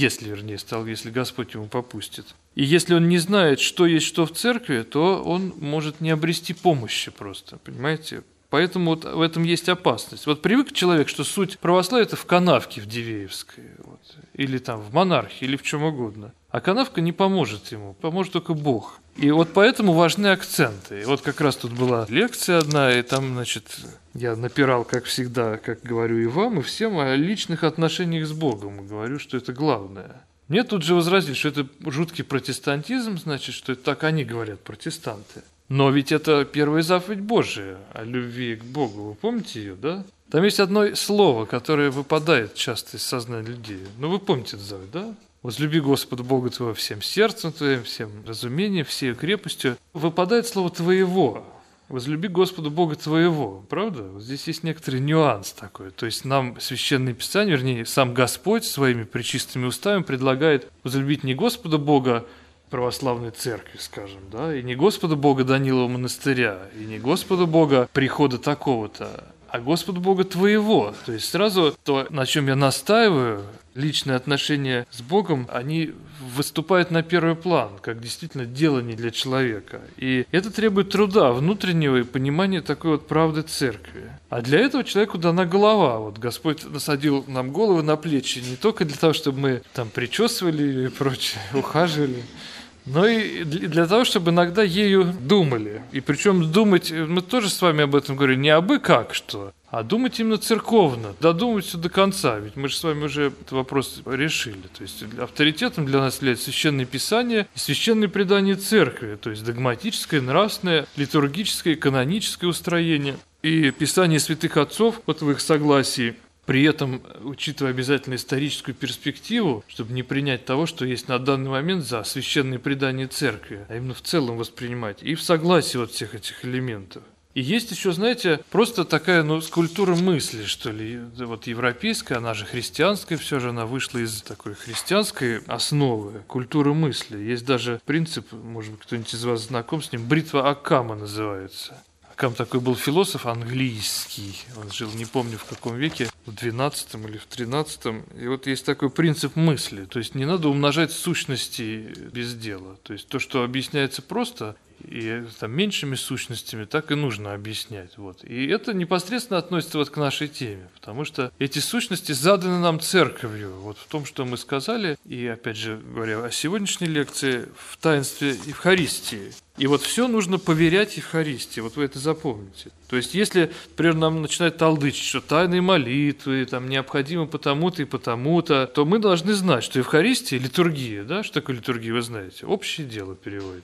если Господь ему попустит. И если он не знает, что есть что в церкви, то он может не обрести помощи просто, понимаете? Поэтому вот в этом есть опасность. Вот привык человек, что суть православия – это в канавке в Дивеевской, вот, или там в монархии, или в чем угодно. А канавка не поможет ему, поможет только Бог. И вот поэтому важны акценты. И вот как раз тут была лекция одна, и там, значит, я напирал, как всегда, как говорю и вам, и всем о личных отношениях с Богом. И говорю, что это главное. Мне тут же возразили, что это жуткий протестантизм, значит, что это так они говорят, протестанты. Но ведь это первая заповедь Божия о любви к Богу. Вы помните ее, да? Там есть одно слово, которое выпадает часто из сознания людей. Ну, вы помните это заповедь, да? «Возлюби Господа Бога твоего всем сердцем твоим, всем разумением, всей крепостью». Выпадает слово «твоего». «Возлюби Господа Бога твоего». Правда? Вот здесь есть некоторый нюанс такой. То есть нам Священное Писание, вернее, сам Господь своими пречистыми устами предлагает возлюбить не Господа Бога православной церкви, скажем, да, и не Господа Бога Данилова монастыря, и не Господа Бога прихода такого-то, а Господа Бога твоего. То есть сразу то, на чем я настаиваю, личные отношения с Богом, они выступают на первый план, как действительно делание для человека. И это требует труда внутреннего и понимания такой вот правды церкви. А для этого человеку дана голова. Вот Господь насадил нам головы на плечи не только для того, чтобы мы там причесывали и прочее, ухаживали, но и для того, чтобы иногда ею думали. И причем думать, мы тоже с вами об этом говорим, не абы как что, а думать именно церковно, додумать все до конца. Ведь мы же с вами уже этот вопрос решили. То есть авторитетом для нас является Священное Писание и священное предание церкви, то есть догматическое, нравственное, литургическое и каноническое устроение. И Писание святых отцов, вот в их согласии, при этом, учитывая обязательно историческую перспективу, чтобы не принять того, что есть на данный момент за священное предание церкви, а именно в целом воспринимать, и в согласии вот всех этих элементов. И есть еще, знаете, просто такая, скульптура мысли, что ли, вот европейская, она же христианская, все же она вышла из такой христианской основы, культуры мысли. Есть даже принцип, может быть, кто-нибудь из вас знаком с ним, бритва Оккама называется. Оккам такой был философ английский, он жил, не помню в каком веке, в 12 или в 13. И вот есть такой принцип мысли, то есть не надо умножать сущности без дела. То есть то, что объясняется просто и там меньшими сущностями, так и нужно объяснять. Вот. И это непосредственно относится вот к нашей теме, потому что эти сущности заданы нам церковью. Вот в том, что мы сказали, и опять же говоря о сегодняшней лекции, в таинстве Евхаристии. И вот все нужно поверять Евхаристии, вот вы это запомните. То есть если, например, нам начинают толдычить, что тайные молитвы там необходимы потому-то и потому-то, то мы должны знать, что Евхаристия, литургия, да, что такое литургия, вы знаете, общее дело переводится.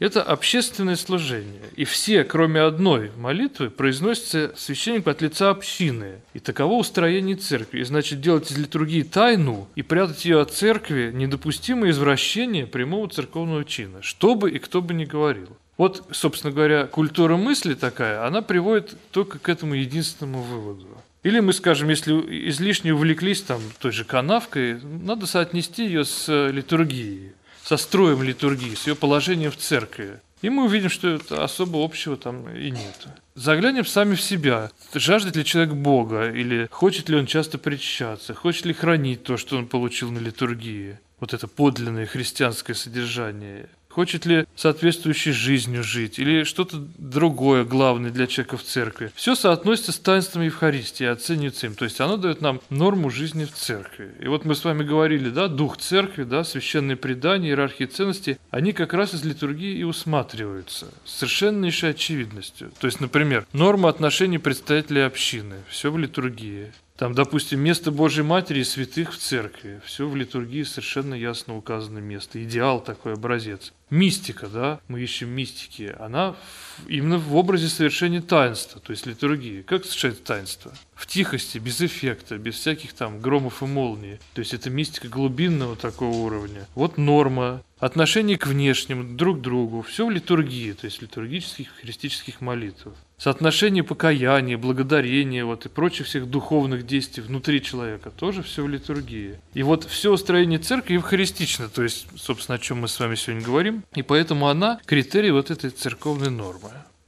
Это общественное служение. И все, кроме одной молитвы, произносятся священнику от лица общины. И таково устроение церкви. И значит, делать из литургии тайну и прятать ее от церкви – недопустимое извращение прямого церковного чина, что бы и кто бы ни говорил. Вот, собственно говоря, культура мысли такая, она приводит только к этому единственному выводу. Или мы скажем, если излишне увлеклись там той же канавкой, надо соотнести ее с литургией, со строем литургии, с ее положением в церкви. И мы увидим, что это особо общего там и нет. Заглянем сами в себя. Жаждет ли человек Бога? Или хочет ли он часто причащаться? Хочет ли хранить то, что он получил на литургии? Вот это подлинное христианское содержание. Хочет ли соответствующей жизнью жить или что-то другое главное для человека в церкви. Все соотносится с таинством Евхаристии, оценивается им. То есть оно дает нам норму жизни в церкви. И вот мы с вами говорили, да, дух церкви, да, священные предания, иерархии ценностей, они как раз из литургии и усматриваются с совершеннейшей очевидностью. То есть, например, норма отношений представителей общины, все в литургии. Там, допустим, место Божьей Матери и святых в церкви. Все в литургии совершенно ясно указано место. Идеал такой, образец. Мистика, да, мы ищем мистики. Она именно в образе совершения таинства, то есть литургии. Как совершается таинство? В тихости, без эффекта, без всяких там громов и молний. То есть это мистика глубинного такого уровня. Вот норма. Отношение к внешнему, друг к другу. Все в литургии, то есть литургических, христических молитв. Соотношение покаяния, благодарения вот, и прочих всех духовных действий внутри человека тоже все в литургии. И вот все устроение церкви евхаристично, то есть, собственно, о чем мы с вами сегодня говорим, и поэтому она критерий вот этой церковной нормы.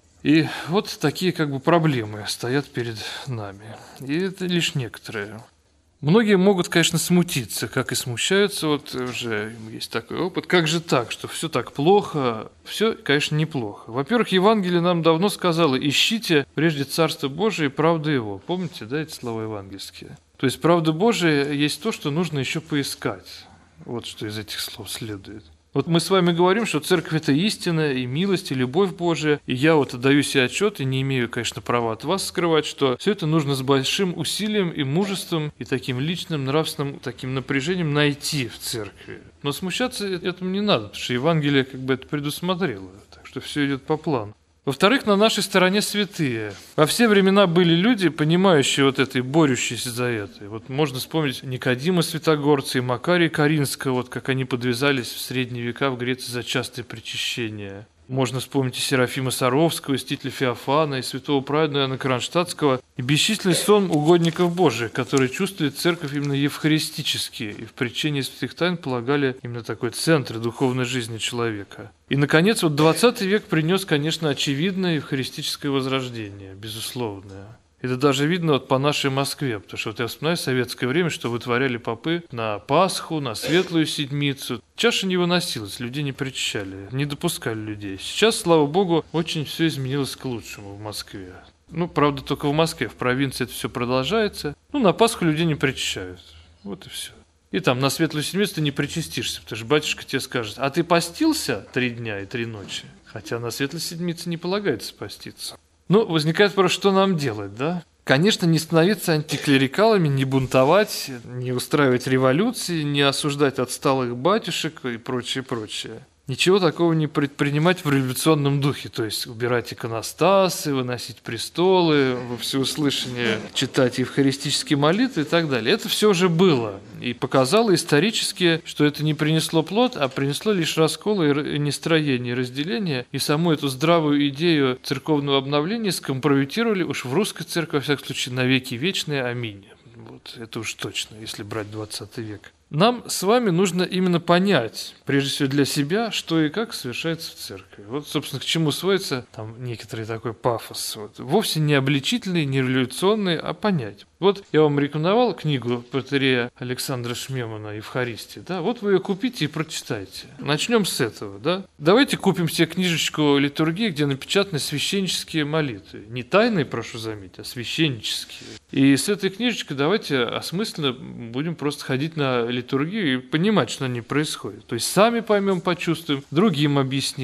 И вот такие как бы проблемы стоят перед нами. И это лишь некоторые. Многие могут, конечно, смутиться, как и смущаются, вот уже есть такой опыт. Как же так, что все так плохо? Все, конечно, неплохо. Во-первых, Евангелие нам давно сказало: ищите прежде Царство Божие и правду Его. Помните, да, эти слова евангельские? То есть правда Божия есть то, что нужно еще поискать. Вот что из этих слов следует. Вот мы с вами говорим, что церковь – это истина и милость, и любовь Божия. И я вот отдаю себе отчет, и не имею, конечно, права от вас скрывать, что все это нужно с большим усилием и мужеством, и таким личным, нравственным, таким напряжением найти в церкви. Но смущаться этому не надо, потому что Евангелие как бы это предусмотрело. Так что все идет по плану. Во-вторых, на нашей стороне святые. Во все времена были люди, понимающие вот это и борющиеся за это. И вот можно вспомнить Никодима Святогорца и Макария Каринского, вот как они подвязались в средние века в Греции за частое причащение. Можно вспомнить и Серафима Саровского, и Стителя Феофана, и святого праведного Иоанна Кронштадтского, и бесчисленный сон угодников Божиих, которые чувствовали церковь именно евхаристически, и в причении святых тайн полагали именно такой центр духовной жизни человека. И, наконец, вот 20 век принес, конечно, очевидное евхаристическое возрождение, безусловное. Это даже видно вот по нашей Москве, потому что вот я вспоминаю советское время, что вытворяли попы на Пасху, на Светлую Седмицу. Чаша не выносилась, людей не причащали, не допускали людей. Сейчас, слава богу, очень все изменилось к лучшему в Москве. Ну, правда, только в Москве, в провинции это все продолжается. Ну, на Пасху людей не причащают. Вот и все. И там на Светлую Седмицу ты не причастишься, потому что батюшка тебе скажет: а ты постился 3 дня и 3 ночи? Хотя на Светлой Седмице не полагается поститься. Ну, возникает вопрос, что нам делать, да? Конечно, не становиться антиклерикалами, не бунтовать, не устраивать революции, не осуждать отсталых батюшек и прочее, прочее. Ничего такого не предпринимать в революционном духе, то есть убирать иконостасы, выносить престолы, во всеуслышание читать евхаристические молитвы и так далее. Это все уже было и показало исторически, что это не принесло плод, а принесло лишь расколы и нестроение, и разделение, и саму эту здравую идею церковного обновления скомпрометировали уж в русской церкви, во всяком случае, навеки вечные. Аминь. Вот это уж точно, если брать 20 век. Нам с вами нужно именно понять, прежде всего для себя, что и как совершается в церкви. Вот, собственно, к чему сводится там некоторый такой пафос. Вот. Вовсе не обличительный, не революционный, а понять. Вот я вам рекомендовал книгу протоиерея Александра Шмемана «Евхаристия». Да? Вот вы ее купите и прочитайте. Начнем с этого. Да? Давайте купим себе книжечку литургии, где напечатаны священнические молитвы. Не тайные, прошу заметить, а священнические. И с этой книжечкой давайте осмысленно будем просто ходить на литургию и понимать, что на ней происходит. То есть сами поймем, почувствуем, другим объясним.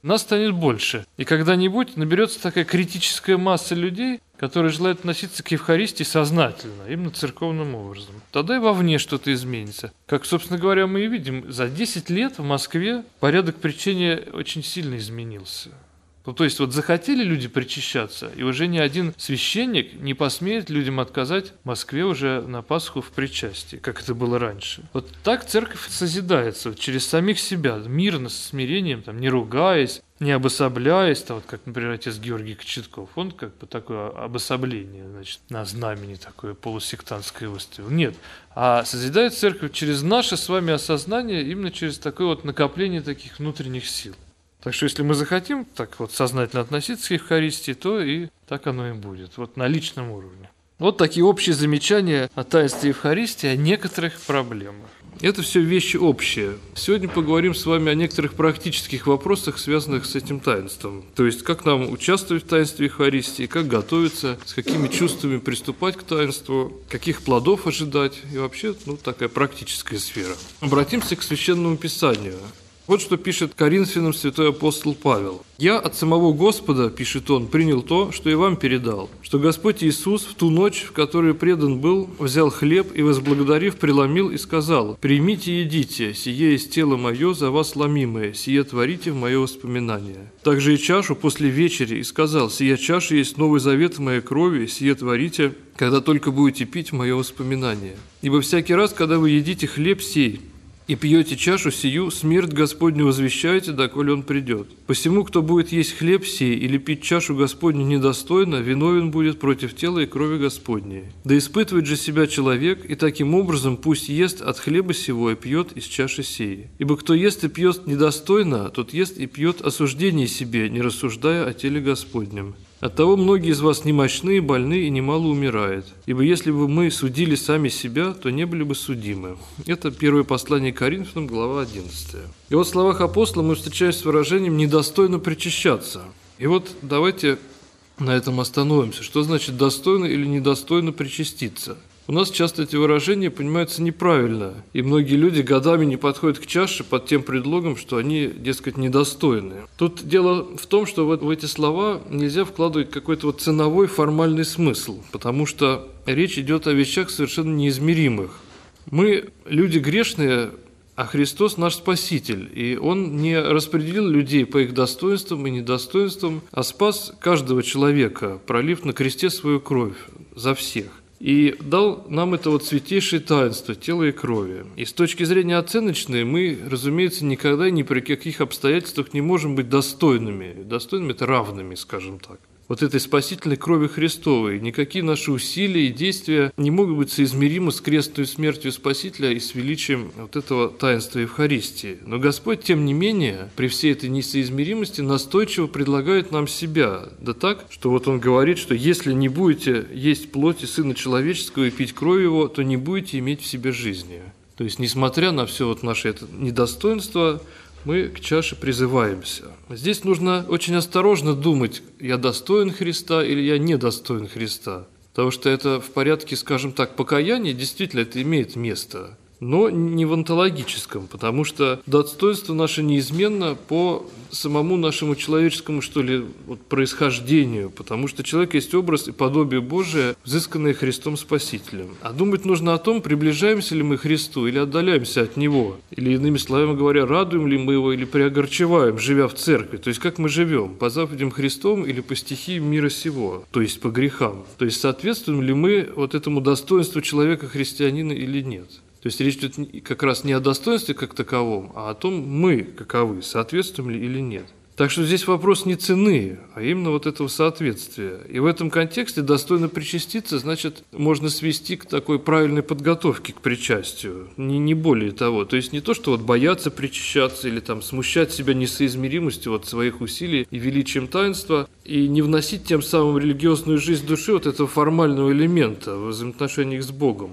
нас станет больше. И когда-нибудь наберется такая критическая масса людей, которые желают относиться к Евхаристии сознательно, именно церковным образом. Тогда и вовне что-то изменится. Как, собственно говоря, мы и видим, за 10 лет в Москве порядок причащения очень сильно изменился. Ну, то есть вот захотели люди причащаться, и уже ни один священник не посмеет людям отказать в Москве уже на Пасху в причастии, как это было раньше. Вот так церковь созидается вот через самих себя, мирно, со смирением, там, не ругаясь, не обособляясь, вот как, например, отец Георгий Кочетков, он как бы такое обособление, значит, на знамени такое полусектантское выставил. Нет, а созидает церковь через наше с вами осознание, именно через такое вот накопление таких внутренних сил. Так что если мы захотим так вот сознательно относиться к Евхаристии, то и так оно и будет, вот на личном уровне. Вот такие общие замечания о таинстве Евхаристии, о некоторых проблемах. Это все вещи общие. Сегодня поговорим с вами о некоторых практических вопросах, связанных с этим таинством. То есть, как нам участвовать в таинстве Евхаристии, как готовиться, с какими чувствами приступать к таинству, каких плодов ожидать, и вообще, такая практическая сфера. Обратимся к Священному Писанию. Вот что пишет Коринфянам святой апостол Павел. «Я от самого Господа, – пишет он, – принял то, что и вам передал, что Господь Иисус в ту ночь, в которую предан был, взял хлеб и, возблагодарив, преломил и сказал: „Примите и едите, сие есть тело мое, за вас ломимое, сие творите в мое воспоминание“. Также и чашу после вечери и сказал: „Сия чаша есть новый завет в моей крови, сие творите, когда только будете пить в мое воспоминание. Ибо всякий раз, когда вы едите хлеб сей и пьете чашу сию, смерть Господню возвещаете, доколе он придет. Посему, кто будет есть хлеб сей или пить чашу Господню недостойно, виновен будет против тела и крови Господней. Да испытывает же себя человек, и таким образом пусть ест от хлеба сего и пьет из чаши сей. Ибо кто ест и пьет недостойно, тот ест и пьет осуждение себе, не рассуждая о теле Господнем. Оттого многие из вас немощны, больны и немало умирают. Ибо если бы мы судили сами себя, то не были бы судимы». Это первое послание к Коринфянам, глава 11. И вот в словах апостола мы встречаемся с выражением «недостойно причащаться». И вот давайте на этом остановимся. Что значит «достойно» или «недостойно причаститься»? У нас часто эти выражения понимаются неправильно, и многие люди годами не подходят к чаше под тем предлогом, что они, дескать, недостойны. Тут дело в том, что в эти слова нельзя вкладывать какой-то вот ценовой формальный смысл, потому что речь идет о вещах совершенно неизмеримых. Мы люди грешные, а Христос наш Спаситель, и Он не распределил людей по их достоинствам и недостоинствам, а спас каждого человека, пролив на кресте свою кровь за всех. И дал нам это вот святейшее таинство тела и крови. И с точки зрения оценочной мы, разумеется, никогда и ни при каких обстоятельствах не можем быть достойными. Достойными – это равными, скажем так. Вот этой спасительной крови Христовой. Никакие наши усилия и действия не могут быть соизмеримы с крестной смертью Спасителя и с величием вот этого таинства Евхаристии. Но Господь, тем не менее, при всей этой несоизмеримости настойчиво предлагает нам себя. Да так, что вот Он говорит, что если не будете есть плоти Сына Человеческого и пить кровь Его, то не будете иметь в себе жизни. То есть, несмотря на все вот наше это недостоинство, мы к чаше призываемся. Здесь нужно очень осторожно думать, я достоин Христа или я недостоин Христа. Потому что это в порядке, скажем так, покаяния, действительно это имеет место. Но не в онтологическом, потому что достоинство наше неизменно по самому нашему человеческому, происхождению, потому что человек есть образ и подобие Божие, взысканное Христом Спасителем. А думать нужно о том, приближаемся ли мы к Христу или отдаляемся от Него, или, иными словами говоря, радуем ли мы Его или приогорчеваем, живя в церкви, то есть как мы живем, по заповедям Христом или по стихиям мира сего, то есть по грехам, то есть соответствуем ли мы вот этому достоинству человека-христианина или нет. То есть речь идет как раз не о достоинстве как таковом, а о том, мы каковы, соответствуем ли или нет. Так что здесь вопрос не цены, а именно вот этого соответствия. И в этом контексте достойно причаститься, значит, можно свести к такой правильной подготовке к причастию, не более того. То есть не то, что бояться причащаться или смущать себя несоизмеримостью своих усилий и величием таинства, и не вносить тем самым в религиозную жизнь души этого формального элемента в взаимоотношениях с Богом.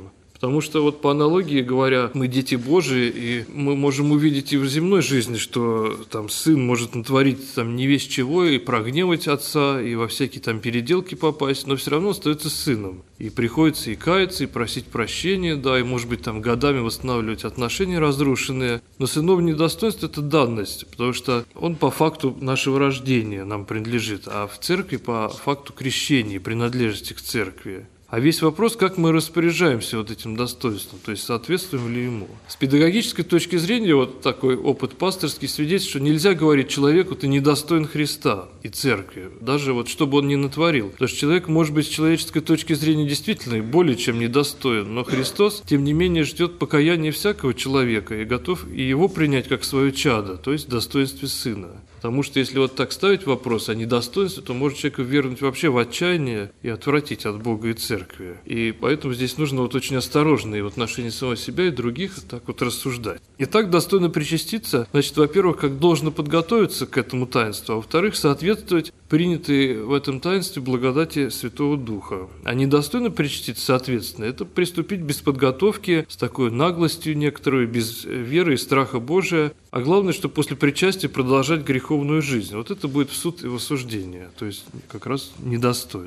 Потому что вот по аналогии говоря, мы дети Божии, и мы можем увидеть и в земной жизни, что там сын может натворить там не весть чего и прогневать отца, и во всякие там переделки попасть, но все равно остается сыном. И приходится и каяться, и просить прощения, да, и может быть там годами восстанавливать отношения разрушенные. Но сыновнее недостоинство – это данность, потому что он по факту нашего рождения нам принадлежит, а в церкви по факту крещения, принадлежности к церкви. А весь вопрос, как мы распоряжаемся вот этим достоинством, то есть соответствуем ли ему. С педагогической точки зрения, вот такой опыт пасторский свидетельствует, что нельзя говорить человеку: ты недостоин Христа и церкви, даже вот что бы он ни натворил. Потому что человек, может быть, с человеческой точки зрения действительно более чем недостоин, но Христос, тем не менее, ждет покаяния всякого человека и готов и его принять как свое чадо, то есть в достоинстве сына. Потому что если вот так ставить вопрос о недостоинстве, то может человека ввергнуть вообще в отчаяние и отвратить от Бога и церкви. И поэтому здесь нужно вот очень осторожно и в отношении самого себя и других так вот рассуждать. Итак, достойно причаститься, значит, во-первых, как должно подготовиться к этому таинству, а во-вторых, соответствовать принятой в этом таинстве благодати Святого Духа. А недостойно причаститься, соответственно, это приступить без подготовки, с такой наглостью некоторой, без веры и страха Божия, а главное, что после причастия продолжать греховную жизнь. Вот это будет в суд и в осуждение, то есть как раз недостойно.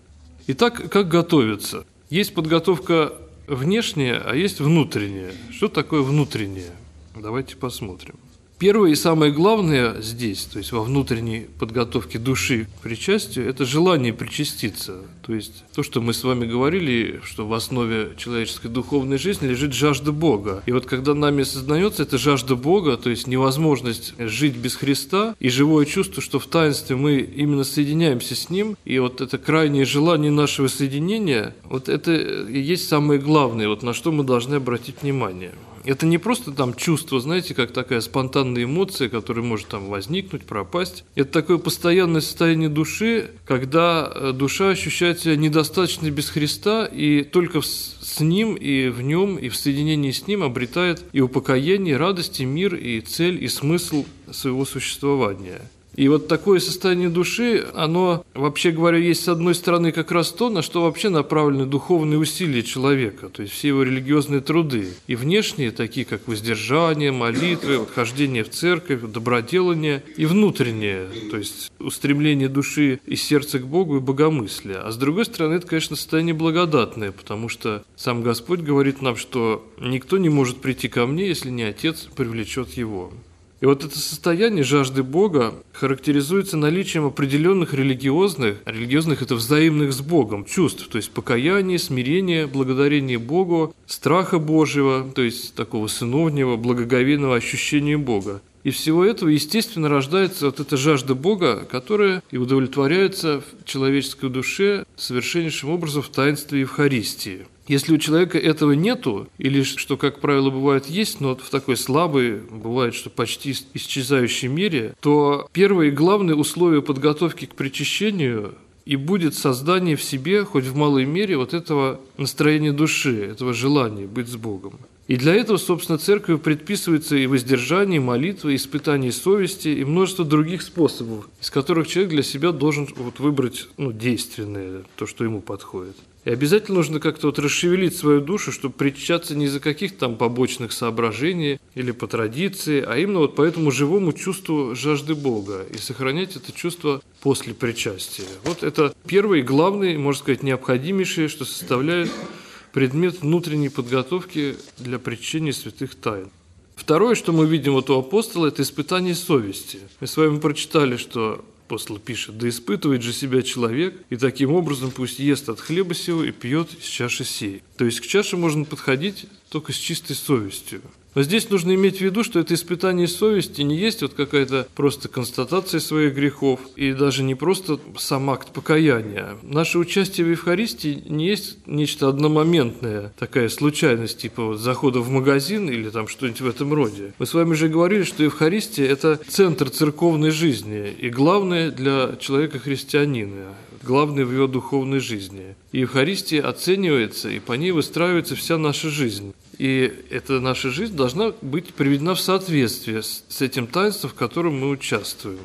Итак, как готовиться? Есть подготовка внешняя, а есть внутренняя. Что такое внутреннее? Давайте посмотрим. Первое и самое главное здесь, то есть во внутренней подготовке души к причастию, это желание причаститься. То есть то, что мы с вами говорили, что в основе человеческой духовной жизни лежит жажда Бога. И вот когда нами осознается эта жажда Бога, то есть невозможность жить без Христа, и живое чувство, что в таинстве мы именно соединяемся с Ним, и вот это крайнее желание нашего соединения, вот это и есть самое главное, вот на что мы должны обратить внимание. Это не просто там чувство, знаете, как такая спонтанная эмоция, которая может там возникнуть, пропасть. Это такое постоянное состояние души, когда душа ощущает себя недостаточно без Христа, и только с Ним, и в Нем, и в соединении с Ним обретает и упокоение, и радость, и мир, и цель, и смысл своего существования. И вот такое состояние души, оно, вообще говоря, есть с одной стороны как раз то, на что вообще направлены духовные усилия человека, то есть все его религиозные труды. И внешние, такие как воздержание, молитвы, хождение в церковь, доброделание, и внутренние, то есть устремление души и сердца к Богу и богомыслие. А с другой стороны, это, конечно, состояние благодатное, потому что сам Господь говорит нам, что никто не может прийти ко мне, если не Отец привлечет его. И вот это состояние жажды Бога характеризуется наличием определенных религиозных это взаимных с Богом чувств, то есть покаяние, смирение, благодарение Богу, страха Божьего, то есть такого сыновнего, благоговейного ощущения Бога. И всего этого, естественно, рождается вот эта жажда Бога, которая и удовлетворяется в человеческой душе совершеннейшим образом в таинстве Евхаристии. Если у человека этого нету, или, что, как правило, бывает, есть, но в такой слабой, бывает, что почти исчезающей мере, то первое и главное условие подготовки к причащению и будет создание в себе, хоть в малой мере, вот этого настроения души, этого желания быть с Богом. И для этого, собственно, церковью предписывается и воздержание, и молитва, и испытание совести, и множество других способов, из которых человек для себя должен выбрать действенное, то, что ему подходит. И обязательно нужно как-то расшевелить свою душу, чтобы причащаться не из-за каких-то там побочных соображений или по традиции, а именно по этому живому чувству жажды Бога и сохранять это чувство после причастия. Вот это первый и главный, можно сказать, необходимейшее, что составляет предмет внутренней подготовки для причащения святых тайн. Второе, что мы видим у апостола, это испытание совести. Мы с вами прочитали, что апостол пишет: «Да испытывает же себя человек, и таким образом пусть ест от хлеба сего и пьет из чаши сей». То есть к чаше можно подходить только с чистой совестью. Но здесь нужно иметь в виду, что это испытание совести не есть какая-то просто констатация своих грехов, и даже не просто сам акт покаяния. Наше участие в Евхаристии не есть нечто одномоментное, такая случайность, типа захода в магазин или там что-нибудь в этом роде. Мы с вами же говорили, что Евхаристия – это центр церковной жизни, и главное для человека-христианина, главное в его духовной жизни. И Евхаристия оценивается, и по ней выстраивается вся наша жизнь. И эта наша жизнь должна быть приведена в соответствие с этим таинством, в котором мы участвуем.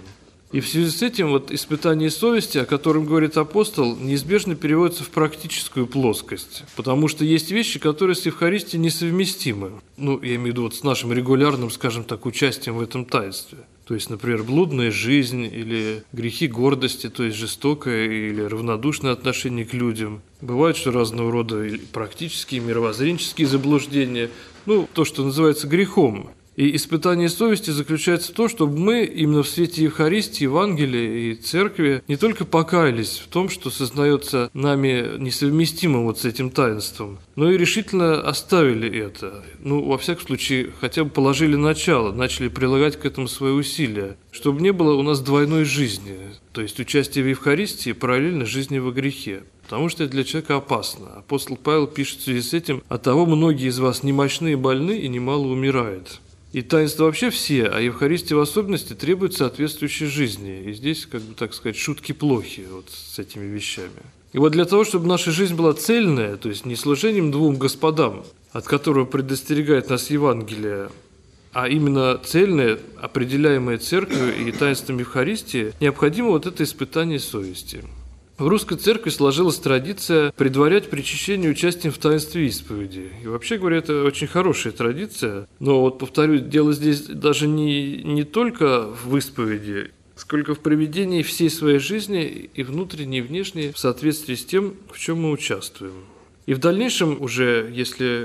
И в связи с этим вот испытание совести, о котором говорит апостол, неизбежно переводится в практическую плоскость, потому что есть вещи, которые с Евхаристией несовместимы. Я имею в виду вот с нашим регулярным, скажем так, участием в этом таинстве. То есть, например, блудная жизнь или грехи гордости, то есть жестокое или равнодушное отношение к людям. Бывают, что разного рода практические, мировоззренческие заблуждения, то, что называется грехом. И испытание совести заключается в том, чтобы мы именно в свете Евхаристии, Евангелия и Церкви не только покаялись в том, что сознается нами несовместимым вот с этим таинством, но и решительно оставили это. Во всяком случае, хотя бы положили начало, начали прилагать к этому свои усилия, чтобы не было у нас двойной жизни, то есть участие в Евхаристии параллельно жизни во грехе. Потому что это для человека опасно. Апостол Павел пишет в связи с этим: «Оттого многие из вас немощны и больны, и немало умирают». И таинства вообще все, а Евхаристия в особенности требует соответствующей жизни. И здесь, так сказать, шутки плохи вот с этими вещами. И вот для того, чтобы наша жизнь была цельная, то есть не служением двум господам, от которого предостерегает нас Евангелие, а именно цельная, определяемая Церковью и таинством Евхаристии, необходимо вот это испытание совести. В русской церкви сложилась традиция предварять причащение участием в таинстве исповеди. И вообще говоря, это очень хорошая традиция. Но вот повторю, дело здесь даже не только в исповеди, сколько в проведении всей своей жизни и внутренней, и внешней в соответствии с тем, в чем мы участвуем. И в дальнейшем уже, если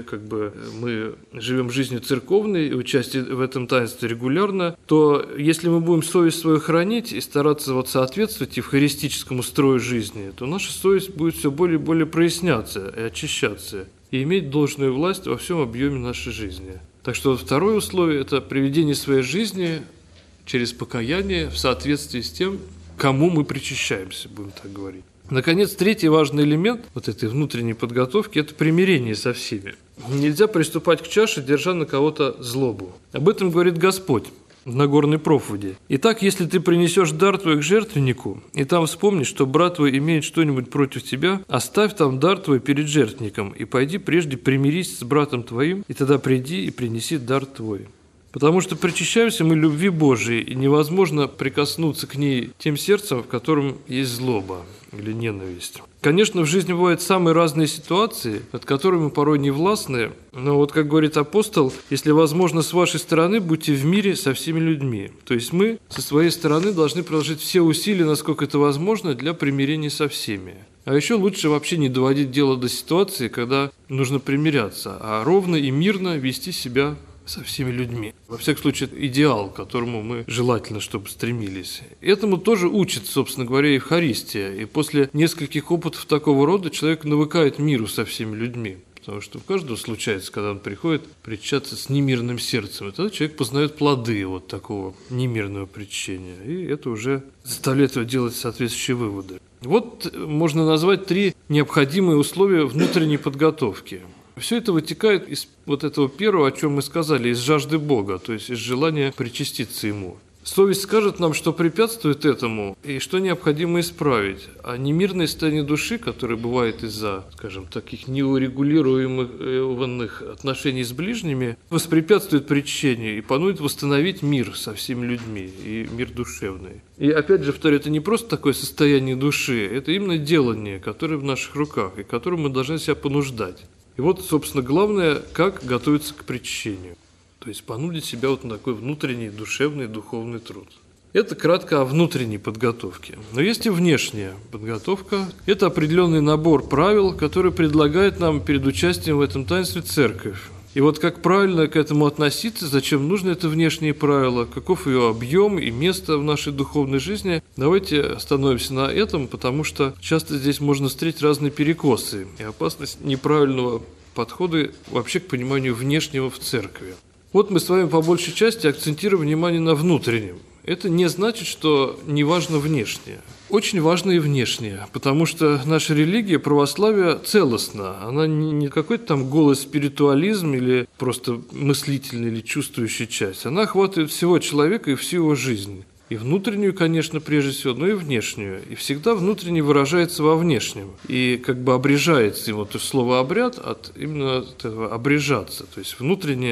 мы живем жизнью церковной и участие в этом таинстве регулярно, то если мы будем совесть свою хранить и стараться соответствовать евхаристическому строю жизни, то наша совесть будет все более и более проясняться и очищаться, и иметь должную власть во всем объеме нашей жизни. Так что второе условие – это приведение своей жизни через покаяние в соответствии с тем, кому мы причащаемся, будем так говорить. Наконец, третий важный элемент вот этой внутренней подготовки – это примирение со всеми. Нельзя приступать к чаше, держа на кого-то злобу. Об этом говорит Господь в Нагорной проповеди. «Итак, если ты принесешь дар твой к жертвеннику, и там вспомнишь, что брат твой имеет что-нибудь против тебя, оставь там дар твой перед жертвенником, и пойди прежде примирись с братом твоим, и тогда приди и принеси дар твой». Потому что причащаемся мы любви Божией, и невозможно прикоснуться к ней тем сердцем, в котором есть злоба или ненависть. Конечно, в жизни бывают самые разные ситуации, над которыми мы порой не властны, но как говорит апостол, если возможно с вашей стороны, будьте в мире со всеми людьми. То есть мы со своей стороны должны приложить все усилия, насколько это возможно, для примирения со всеми. А еще лучше вообще не доводить дело до ситуации, когда нужно примиряться, а ровно и мирно вести себя со всеми людьми. Во всяком случае, это идеал, к которому мы желательно, чтобы стремились. Этому тоже учит, собственно говоря, Евхаристия. И после нескольких опытов такого рода человек навыкает миру со всеми людьми. Потому что у каждого случается, когда он приходит причащаться с немирным сердцем. И тогда человек познает плоды вот такого немирного причащения. И это уже заставляет его делать соответствующие выводы. Вот можно назвать 3 необходимые условия внутренней подготовки. Все это вытекает из вот этого первого, о чем мы сказали, из жажды Бога, то есть из желания причаститься Ему. Совесть скажет нам, что препятствует этому и что необходимо исправить. А немирное состояние души, которое бывает из-за, скажем, таких неурегулируемых отношений с ближними, воспрепятствует причащению и понудит восстановить мир со всеми людьми и мир душевный. И опять же, повторю, это не просто такое состояние души, это именно делание, которое в наших руках и которым мы должны себя понуждать. И вот, собственно, главное, как готовиться к причащению. То есть понудить себя вот на такой внутренний, душевный, духовный труд. Это кратко о внутренней подготовке. Но есть и внешняя подготовка. Это определенный набор правил, который предлагает нам перед участием в этом таинстве Церковь. И вот как правильно к этому относиться, зачем нужно это внешние правила, каков ее объем и место в нашей духовной жизни, давайте остановимся на этом, потому что часто здесь можно встретить разные перекосы и опасность неправильного подхода вообще к пониманию внешнего в церкви. Вот мы с вами по большей части акцентируем внимание на внутреннем. Это не значит, что не важно внешнее. Очень важно и внешнее, потому что наша религия, православие, целостна. Она не какой-то там голый спиритуализм или просто мыслительная или чувствующая часть. Она охватывает всего человека и всю его жизнь. И внутреннюю, конечно, прежде всего, но и внешнюю. И всегда внутренне выражается во внешнем. И обрежается ему, то есть слово «обряд» от именно этого «обрежаться». То есть внутренне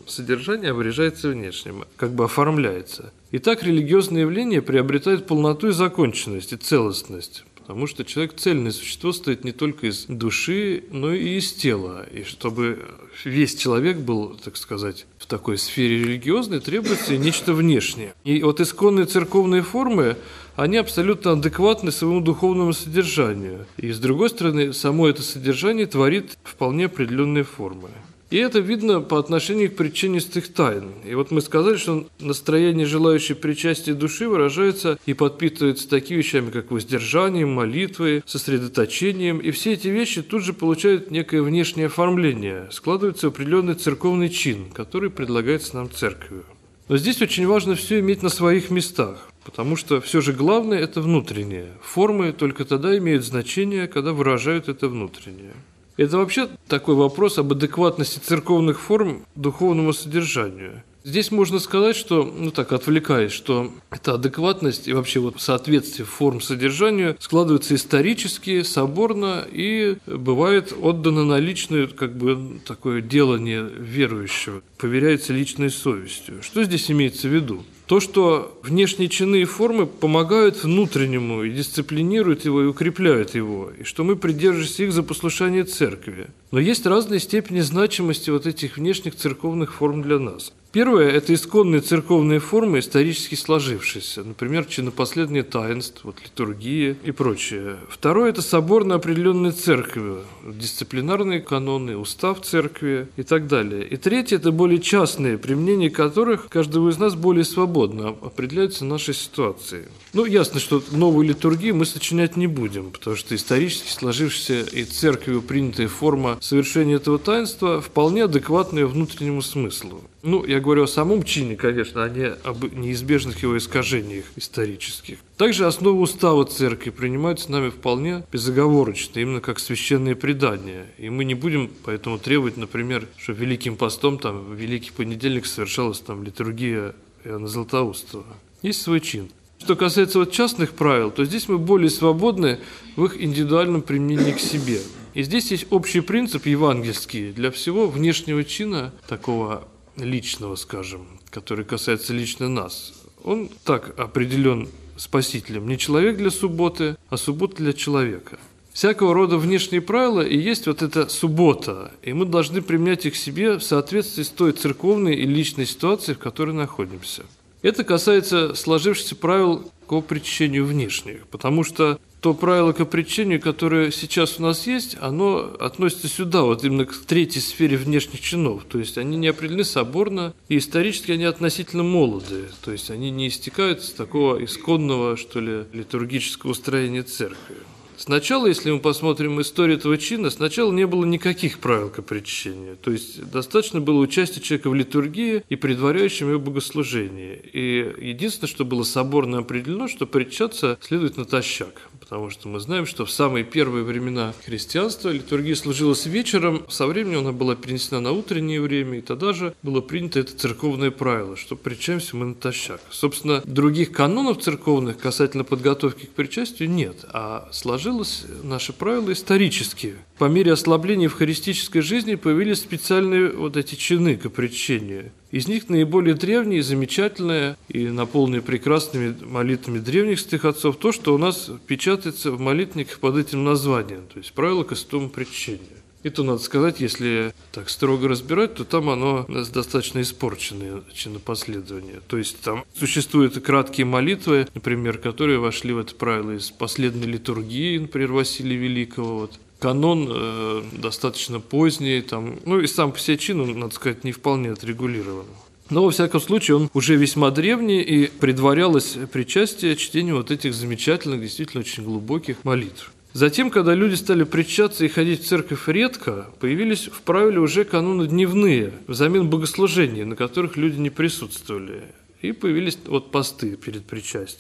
содержание обрежается внешним, как бы оформляется. И так религиозное явление приобретает полноту и законченность, и целостность. Потому что человек цельное существо стоит не только из души, но и из тела. И чтобы весь человек был, так сказать, в такой сфере религиозной, требуется и нечто внешнее. И вот исконные церковные формы, они абсолютно адекватны своему духовному содержанию. И, с другой стороны, само это содержание творит вполне определенные формы. И это видно по отношению к причинистых тайн. И вот мы сказали, что настроение, желающее причастия души, выражается и подпитывается такими вещами, как воздержанием, молитвой, сосредоточением. И все эти вещи тут же получают некое внешнее оформление, складывается определенный церковный чин, который предлагается нам церковью. Но здесь очень важно все иметь на своих местах, потому что все же главное – это внутреннее. Формы только тогда имеют значение, когда выражают это внутреннее. Это вообще такой вопрос об адекватности церковных форм духовному содержанию. Здесь можно сказать, что, отвлекаясь, что эта адекватность и вообще вот соответствие форм содержанию складывается исторически, соборно и бывает отдано на личное, такое делание верующего, поверяется личной совестью. Что здесь имеется в виду? То, что внешние чины и формы помогают внутреннему и дисциплинируют его, и укрепляют его, и что мы придерживаемся их за послушание церкви. Но есть разные степени значимости вот этих внешних церковных форм для нас. Первое – это исконные церковные формы, исторически сложившиеся, например, чинопоследние таинства, литургия и прочее. Второе – это соборно определенные церкви, дисциплинарные каноны, устав церкви и так далее. И третье – это более частные, применение которых каждого из нас более свободно определяются нашей ситуацией. Ясно, что новую литургию мы сочинять не будем, потому что исторически сложившаяся и церковью принятая форма совершения этого таинства вполне адекватная внутреннему смыслу. Я говорю о самом чине, конечно, а не об неизбежных его искажениях исторических. Также основы устава церкви принимаются нами вполне безоговорочно, именно как священные предания. И мы не будем поэтому требовать, например, что Великим постом, в Великий понедельник совершалась литургия Иоанна Златоустова. Есть свой чин. Что касается частных правил, то здесь мы более свободны в их индивидуальном применении к себе. И здесь есть общий принцип евангельский для всего внешнего чина, такого личного, скажем, который касается лично нас. Он так определен Спасителем: не человек для субботы, а суббота для человека. Всякого рода внешние правила и есть вот эта суббота, и мы должны применять их к себе в соответствии с той церковной и личной ситуацией, в которой находимся. Это касается сложившихся правил к причащению внешних, потому что то правило к причащению, которое сейчас у нас есть, оно относится сюда, именно к третьей сфере внешних чинов. То есть они не определены соборно, и исторически они относительно молоды. То есть они не истекают с такого исконного, литургического устроения церкви. Сначала, если мы посмотрим историю этого чина, сначала не было никаких правил к причащению. То есть достаточно было участия человека в литургии и предваряющем ее богослужении. И единственное, что было соборно определено, что причащаться следует натощак. Потому что мы знаем, что в самые первые времена христианства литургия служилась вечером, со временем она была перенесена на утреннее время, и тогда же было принято это церковное правило, что причащаемся мы натощак. Собственно, других канонов церковных касательно подготовки к причастию нет, а сложилось наше правило исторически. По мере ослабления евхаристической жизни появились специальные эти чины к причащению. Из них наиболее древние, замечательные и наполненные прекрасными молитвами древних святых отцов то, что у нас печатается в молитвенниках под этим названием, то есть правило ко святому причащению. И то, надо сказать, если так строго разбирать, то там оно у нас достаточно испорченное чинопоследование. То есть там существуют краткие молитвы, например, которые вошли в это правило из последней литургии, например, Василия Великого. Канон достаточно поздний, и сам по себе чин, он, надо сказать, не вполне отрегулирован. Но, во всяком случае, он уже весьма древний, и предварялось причастие чтению этих замечательных, действительно очень глубоких молитв. Затем, когда люди стали причащаться и ходить в церковь редко, появились в правиле уже каноны дневные, взамен богослужений, на которых люди не присутствовали. И появились посты перед причастием.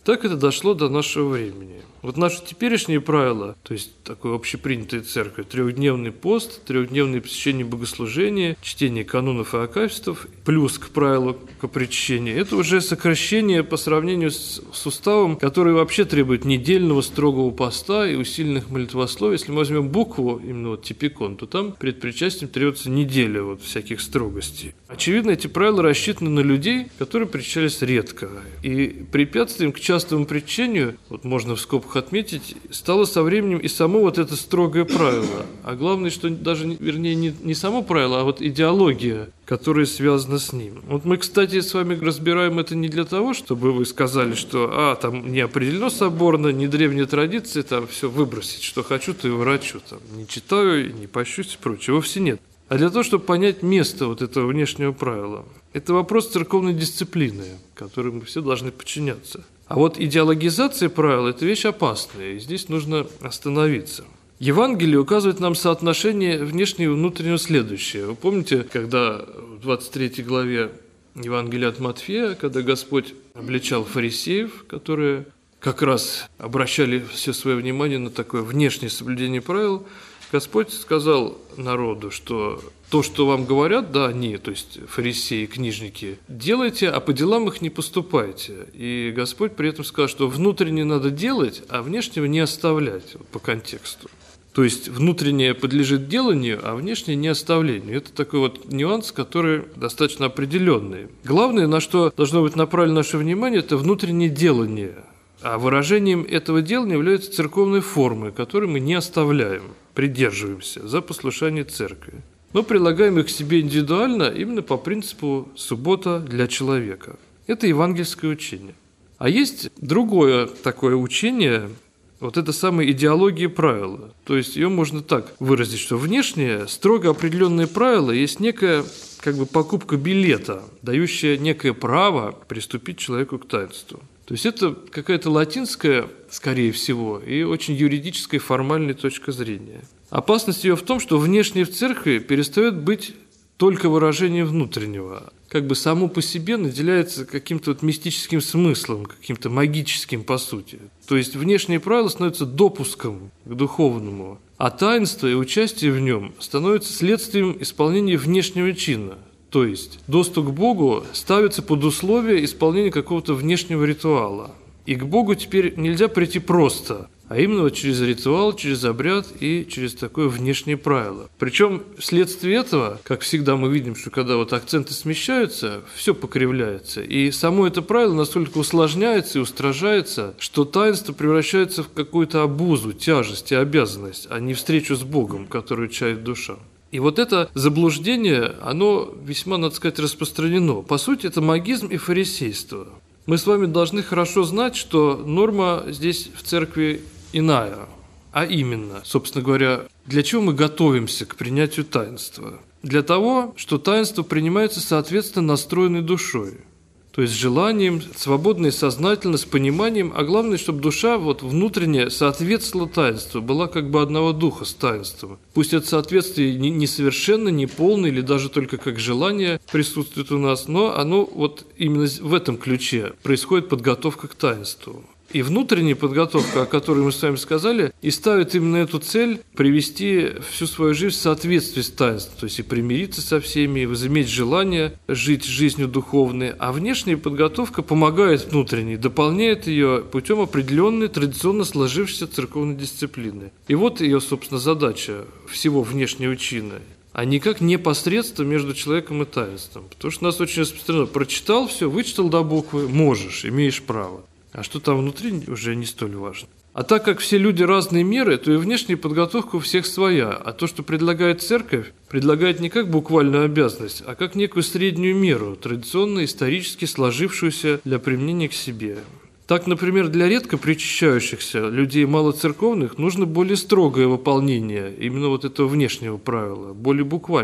Так это дошло до нашего времени. Вот наши теперешние правила, то есть такой общепринятая церковь, 3-дневный пост, 3-дневное посещение богослужения, чтение канонов и акафистов, плюс к правилу к причащению, это уже сокращение по сравнению с уставом, который вообще требует недельного строгого поста и усиленных молитвословий. Если мы возьмем букву, именно вот типикон, то там перед причастием требуется неделя вот всяких строгостей. Очевидно, эти правила рассчитаны на людей, которые причащались редко. И препятствием к частому причащению, вот можно в скобках отметить, стало со временем и само вот это строгое правило. А главное, что даже, вернее, не само правило, а вот идеология, которая связана с ним. Вот мы, кстати, с вами разбираем это не для того, чтобы вы сказали, что там не определено соборно, не древняя традиция, там все выбросить, что хочу, то и врачу, там не читаю, не пощусь и прочее. Вовсе нет. А для того, чтобы понять место вот этого внешнего правила. Это вопрос церковной дисциплины, которой мы все должны подчиняться. А вот идеологизация правил – это вещь опасная, и здесь нужно остановиться. Евангелие указывает нам соотношение внешнего и внутреннего следующее. Вы помните, когда в 23 главе Евангелия от Матфея, когда Господь обличал фарисеев, которые как раз обращали все свое внимание на такое внешнее соблюдение правил, Господь сказал народу, что то, что вам говорят, да, они, то есть фарисеи, книжники, делайте, а по делам их не поступайте. И Господь при этом сказал, что внутреннее надо делать, а внешнего не оставлять, по контексту. То есть внутреннее подлежит деланию, а внешнее не оставлению. Это такой вот нюанс, который достаточно определенный. Главное, на что должно быть направлено наше внимание, это внутреннее делание. А выражением этого делания являются церковные формы, которые мы не оставляем, придерживаемся за послушание церкви. Но прилагаем их к себе индивидуально именно по принципу «суббота для человека». Это евангельское учение. А есть другое такое учение, вот это самая идеология правила. То есть ее можно так выразить, что внешнее, строго определенные правила есть некая покупка билета, дающая некое право приступить человеку к таинству. То есть это какая-то латинская, скорее всего, и очень юридическая формальная точка зрения. Опасность ее в том, что внешнее в церкви перестает быть только выражением внутреннего, само по себе наделяется каким-то мистическим смыслом, каким-то магическим по сути. То есть внешнее правило становится допуском к духовному, а таинство и участие в нем становится следствием исполнения внешнего чина. То есть доступ к Богу ставится под условие исполнения какого-то внешнего ритуала. И к Богу теперь нельзя прийти просто, а именно через ритуал, через обряд и через такое внешнее правило. Причем вследствие этого, как всегда мы видим, что когда акценты смещаются, все покривляется. И само это правило настолько усложняется и устражается, что таинство превращается в какую-то обузу, тяжесть и обязанность, а не встречу с Богом, которую чает душа. И вот это заблуждение, оно весьма, надо сказать, распространено. По сути, это магизм и фарисейство. Мы с вами должны хорошо знать, что норма здесь в церкви иная. А именно, собственно говоря, для чего мы готовимся к принятию таинства? Для того, что таинство принимается соответственно настроенной душой. То есть с желанием, свободно и сознательно, с пониманием, а главное, чтобы душа внутренне соответствовала таинству, была одного духа с таинством. Пусть это соответствие не совершенно, не полное или даже только как желание присутствует у нас, но оно именно в этом ключе происходит подготовка к таинству. И внутренняя подготовка, о которой мы с вами сказали, и ставит именно эту цель привести всю свою жизнь в соответствии с таинством, то есть и примириться со всеми, и возыметь желание жить жизнью духовной. А внешняя подготовка помогает внутренней, дополняет ее путем определенной традиционно сложившейся церковной дисциплины. И вот ее, собственно, задача всего внешнего чина. А никак непосредственно между человеком и таинством. Потому что у нас очень распространено. Прочитал все, вычитал до буквы, можешь, имеешь право. А что там внутри, уже не столь важно. А так как все люди разные меры, то и внешняя подготовка у всех своя. А то, что предлагает церковь, предлагает не как буквальную обязанность, а как некую среднюю меру, традиционно исторически сложившуюся для применения к себе. Так, например, для редко причащающихся людей малоцерковных нужно более строгое выполнение именно этого внешнего правила, более буквальное.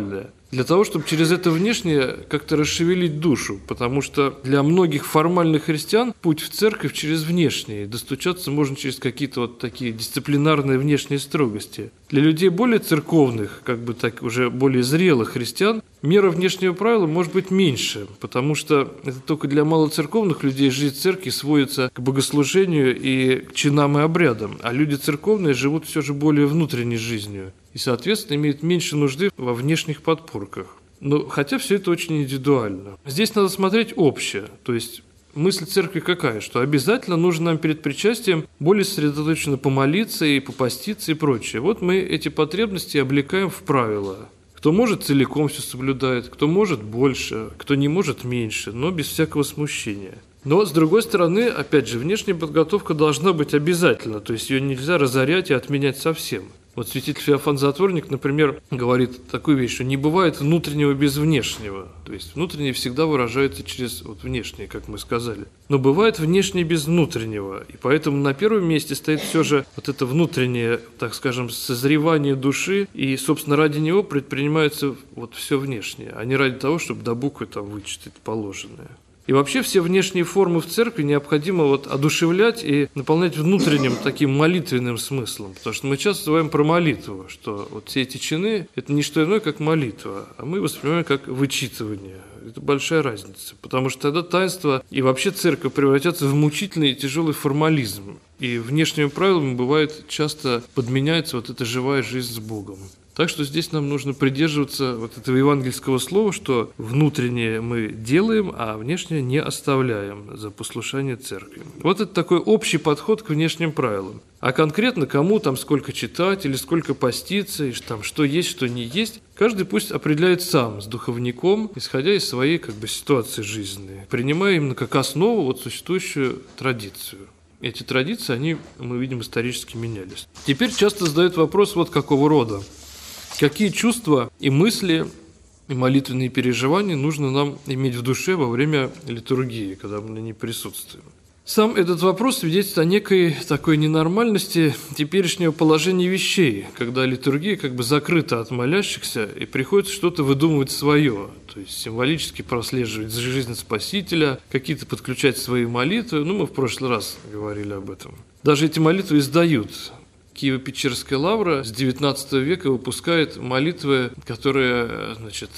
для того, чтобы через это внешнее как-то расшевелить душу, потому что для многих формальных христиан путь в церковь через внешнее, достучаться можно через какие-то вот такие дисциплинарные внешние строгости. Для людей более церковных, как бы так уже более зрелых христиан, мера внешнего правила может быть меньше, потому что это только для малоцерковных людей жизнь церкви сводится к богослужению и к чинам и обрядам, а люди церковные живут все же более внутренней жизнью и, соответственно, имеют меньше нужды во внешних подпорках. Но хотя все это очень индивидуально. Здесь надо смотреть общее, то есть мысль церкви какая? Что обязательно нужно нам перед причастием более сосредоточенно помолиться и попаститься и прочее. Вот мы эти потребности облекаем в правила. Кто может, целиком все соблюдает, кто может больше, кто не может меньше, но без всякого смущения. Но, с другой стороны, опять же, внешняя подготовка должна быть обязательна, то есть ее нельзя разорять и отменять совсем. Вот святитель Феофан Затворник, например, говорит такую вещь, что не бывает внутреннего без внешнего. То есть внутреннее всегда выражается через внешнее, как мы сказали. Но бывает внешнее без внутреннего. И поэтому на первом месте стоит все же вот это внутреннее, так скажем, созревание души. И, собственно, ради него предпринимается вот все внешнее, а не ради того, чтобы до буквы там вычитать положенное. И вообще все внешние формы в церкви необходимо вот одушевлять и наполнять внутренним таким молитвенным смыслом. Потому что мы часто называем про молитву, что вот все эти чины – это не что иное, как молитва, а мы воспринимаем как вычитывание. Это большая разница, потому что тогда таинство и вообще церковь превратятся в мучительный и тяжелый формализм. И внешними правилами бывает часто подменяется вот эта живая жизнь с Богом. Так что здесь нам нужно придерживаться вот этого евангельского слова, что внутреннее мы делаем, а внешнее не оставляем за послушание церкви. Вот это такой общий подход к внешним правилам. А конкретно кому там сколько читать или сколько поститься, и там что есть, что не есть, каждый пусть определяет сам с духовником, исходя из своей как бы ситуации жизненной, принимая именно как основу вот существующую традицию. Эти традиции, они, мы видим, исторически менялись. Теперь часто задают вопрос вот какого рода. Какие чувства и мысли, и молитвенные переживания нужно нам иметь в душе во время литургии, когда мы на ней присутствуем? Сам этот вопрос свидетельствует о некой такой ненормальности теперешнего положения вещей, когда литургия как бы закрыта от молящихся и приходится что-то выдумывать свое, то есть символически прослеживать жизнь Спасителя, какие-то подключать свои молитвы. Мы в прошлый раз говорили об этом. Даже эти молитвы издают. Киево-Печерская лавра с XIX века выпускает молитвы, которые,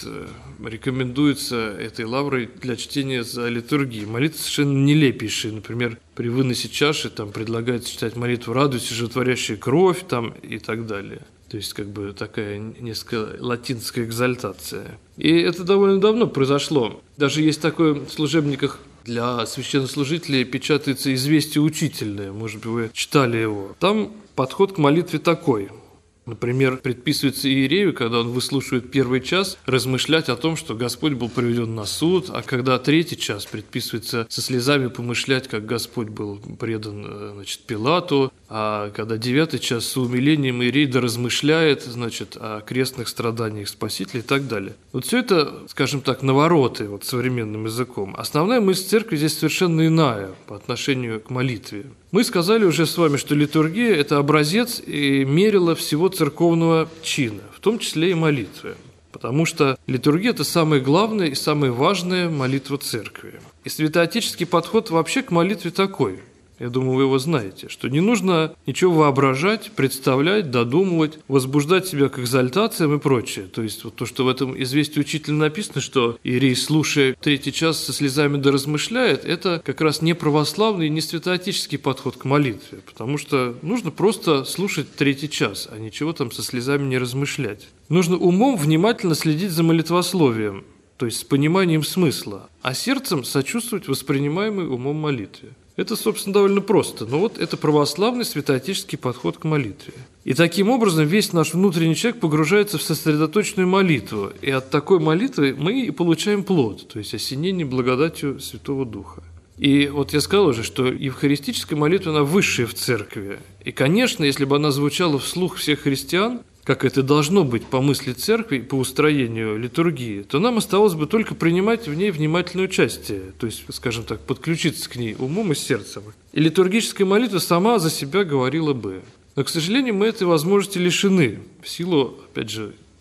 рекомендуются этой лаврой для чтения за литургией. Молитвы совершенно нелепейшие. Например, при выносе чаши там предлагается читать молитву «Радуйся, животворящая кровь» там, и так далее. То есть, как бы такая несколько латинская экзальтация. И это довольно давно произошло. Даже есть такое в служебниках для священнослужителей печатается «Известие учительное», может быть, вы читали его. Там подход к молитве такой. Например, предписывается иерею, когда он выслушивает первый час, размышлять о том, что Господь был приведен на суд, а когда третий час предписывается со слезами помышлять, как Господь был предан, Пилату, а когда 9 час с умилением иерей доразмышляет, о крестных страданиях Спасителя и так далее. Вот все это, скажем так, навороты современным языком. Основная мысль церкви здесь совершенно иная по отношению к молитве. Мы сказали уже с вами, что литургия – это образец и мерило всего церковного чина, в том числе и молитвы. Потому что литургия – это самая главная и самая важная молитва церкви. И святоотеческий подход вообще к молитве такой. Я думаю, вы его знаете, что не нужно ничего воображать, представлять, додумывать, возбуждать себя к экзальтациям и прочее. То есть вот то, что в этом известии учителя написано, что иерей, слушая третий час, со слезами доразмышляет, это как раз не православный и не святоотеческий подход к молитве, потому что нужно просто слушать третий час, а ничего там со слезами не размышлять. Нужно умом внимательно следить за молитвословием, то есть с пониманием смысла, а сердцем сочувствовать воспринимаемой умом молитве. Это, собственно, довольно просто, но вот это православный святоотеческий подход к молитве. И таким образом весь наш внутренний человек погружается в сосредоточенную молитву, и от такой молитвы мы и получаем плод, то есть осенение благодатью Святого Духа. И вот я сказал уже, что евхаристическая молитва, она высшая в церкви. И, конечно, если бы она звучала вслух всех христиан, как это должно быть по мысли церкви и по устроению литургии, то нам осталось бы только принимать в ней внимательное участие, то есть, скажем так, подключиться к ней умом и сердцем. И литургическая молитва сама за себя говорила бы. Но, к сожалению, мы этой возможности лишены в силу, опять же,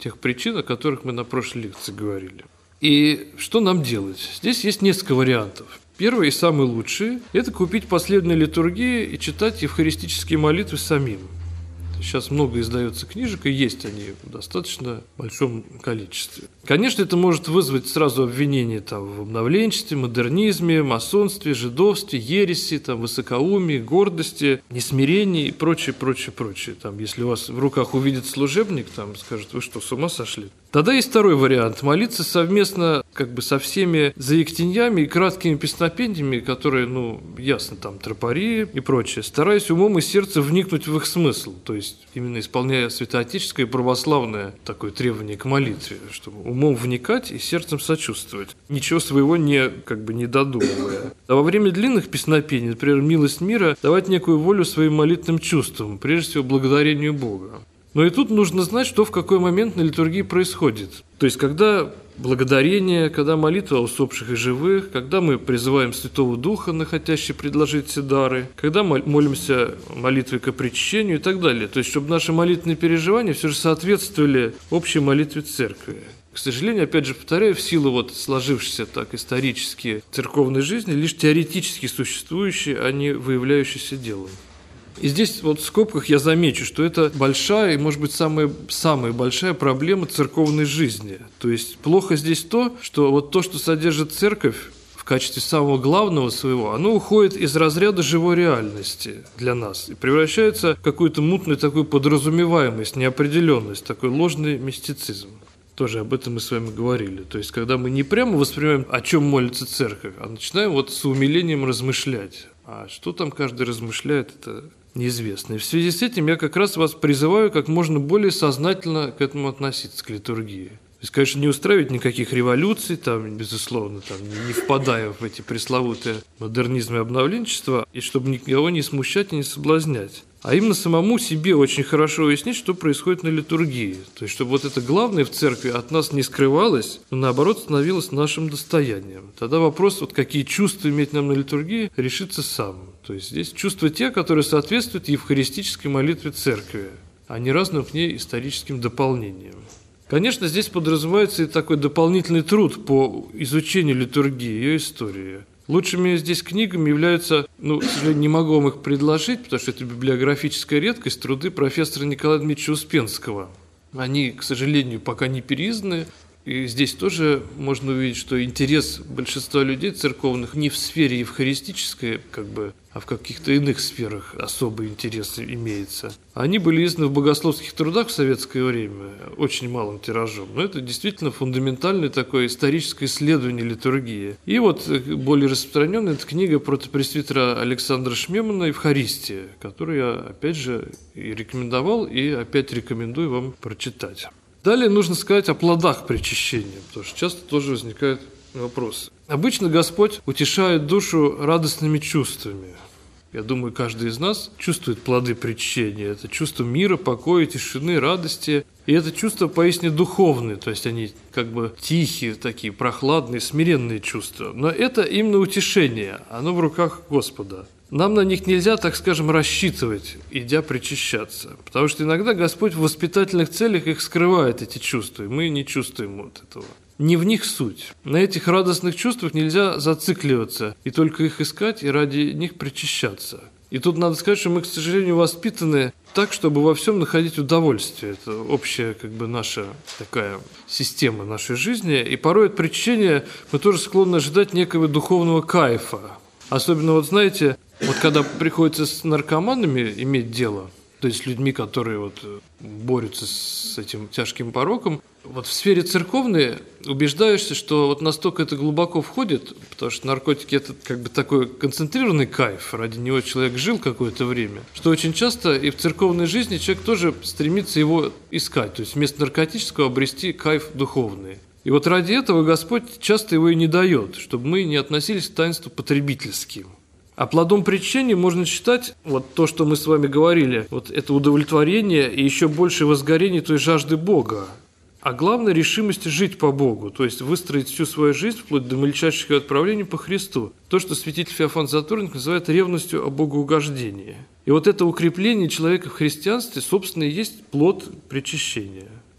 тех причин, о которых мы на прошлой лекции говорили. И что нам делать? Здесь есть несколько вариантов. Первый и самый лучший – это купить последние литургии и читать евхаристические молитвы самим. Сейчас много издается книжек, и есть они в достаточно большом количестве. Конечно, это может вызвать сразу обвинение в обновленчестве, модернизме, масонстве, жидовстве, ереси, высокоумии, гордости, несмирении и прочее. Если у вас в руках увидят служебник, скажут: вы что, с ума сошли? Тогда есть второй вариант – молиться совместно со всеми заектеньями и краткими песнопениями, которые, ясно, тропари и прочее, стараясь умом и сердцем вникнуть в их смысл, то есть именно исполняя святоотеческое и православное такое требование к молитве, чтобы умом вникать и сердцем сочувствовать, ничего своего не додумывая. А во время длинных песнопений, например, «Милость мира», давать некую волю своим молитвенным чувствам, прежде всего благодарению Бога. Но и тут нужно знать, что в какой момент на литургии происходит. То есть, когда благодарение, когда молитва о усопших и живых, когда мы призываем Святого Духа, хотящий предложить все дары, когда молимся молитвой ко причащению и так далее. То есть, чтобы наши молитвенные переживания все же соответствовали общей молитве Церкви. К сожалению, опять же повторяю, в силу сложившейся так исторически церковной жизни, лишь теоретически существующей, а не выявляющейся делом. И здесь в скобках я замечу, что это большая и, может быть, самая большая проблема церковной жизни. То есть плохо здесь то, что то, что содержит церковь в качестве самого главного своего, оно уходит из разряда живой реальности для нас и превращается в какую-то мутную такую подразумеваемость, неопределенность, такой ложный мистицизм. Тоже об этом мы с вами говорили. То есть, когда мы не прямо воспринимаем, о чем молится церковь, а начинаем с умилением размышлять. А что там каждый размышляет, это неизвестно. И в связи с этим я как раз вас призываю как можно более сознательно к этому относиться, к литургии. То есть, конечно, не устраивать никаких революций, безусловно, не впадая в эти пресловутые модернизм и обновленчество, и чтобы никого не смущать и не соблазнять. А именно самому себе очень хорошо уяснить, что происходит на литургии. То есть, чтобы это главное в церкви от нас не скрывалось, но наоборот становилось нашим достоянием. Тогда вопрос, какие чувства иметь нам на литургии, решится сам. То есть, здесь чувства те, которые соответствуют евхаристической молитве церкви, а не разным к ней историческим дополнениям. Конечно, здесь подразумевается и такой дополнительный труд по изучению литургии, ее истории. Лучшими здесь книгами являются, к сожалению, не могу вам их предложить, потому что это библиографическая редкость, труды профессора Николая Дмитриевича Успенского. Они, к сожалению, пока не переизданы, и здесь тоже можно увидеть, что интерес большинства людей церковных не в сфере евхаристической, а в каких-то иных сферах особый интерес имеется. Они были изданы в богословских трудах в советское время, очень малым тиражом, но это действительно фундаментальное такое историческое исследование литургии. И более распространенная эта книга протопресвитера Александра Шмемана «Евхаристия», которую я, опять же, и рекомендовал, и опять рекомендую вам прочитать. Далее нужно сказать о плодах причащения, потому что часто тоже возникают вопросы. Обычно Господь утешает душу радостными чувствами. Я думаю, каждый из нас чувствует плоды причащения. Это чувство мира, покоя, тишины, радости. И это чувства поистине духовные, то есть они тихие, такие прохладные, смиренные чувства. Но это именно утешение, оно в руках Господа. Нам на них нельзя, так скажем, рассчитывать, идя причащаться. Потому что иногда Господь в воспитательных целях их скрывает, эти чувства, и мы не чувствуем этого. Не в них суть. На этих радостных чувствах нельзя зацикливаться, и только их искать, и ради них причащаться. И тут надо сказать, что мы, к сожалению, воспитаны так, чтобы во всем находить удовольствие. Это общая наша такая система нашей жизни. И порой от причащения мы тоже склонны ожидать некого духовного кайфа. Особенно, знаете, когда приходится с наркоманами иметь дело, то есть с людьми, которые борются с этим тяжким пороком, в сфере церковной убеждаешься, что настолько это глубоко входит, потому что наркотики – это такой концентрированный кайф, ради него человек жил какое-то время, что очень часто и в церковной жизни человек тоже стремится его искать, то есть вместо наркотического обрести кайф духовный. И ради этого Господь часто его и не дает, чтобы мы не относились к таинству потребительским. А плодом причащения можно считать то, что мы с вами говорили, это удовлетворение и еще большее возгорение той жажды Бога. А главное – решимости жить по Богу, то есть выстроить всю свою жизнь вплоть до мельчайших отправлений по Христу. То, что святитель Феофан Затворник называет ревностью о богоугождении. И это укрепление человека в христианстве, собственно, и есть плод причащения.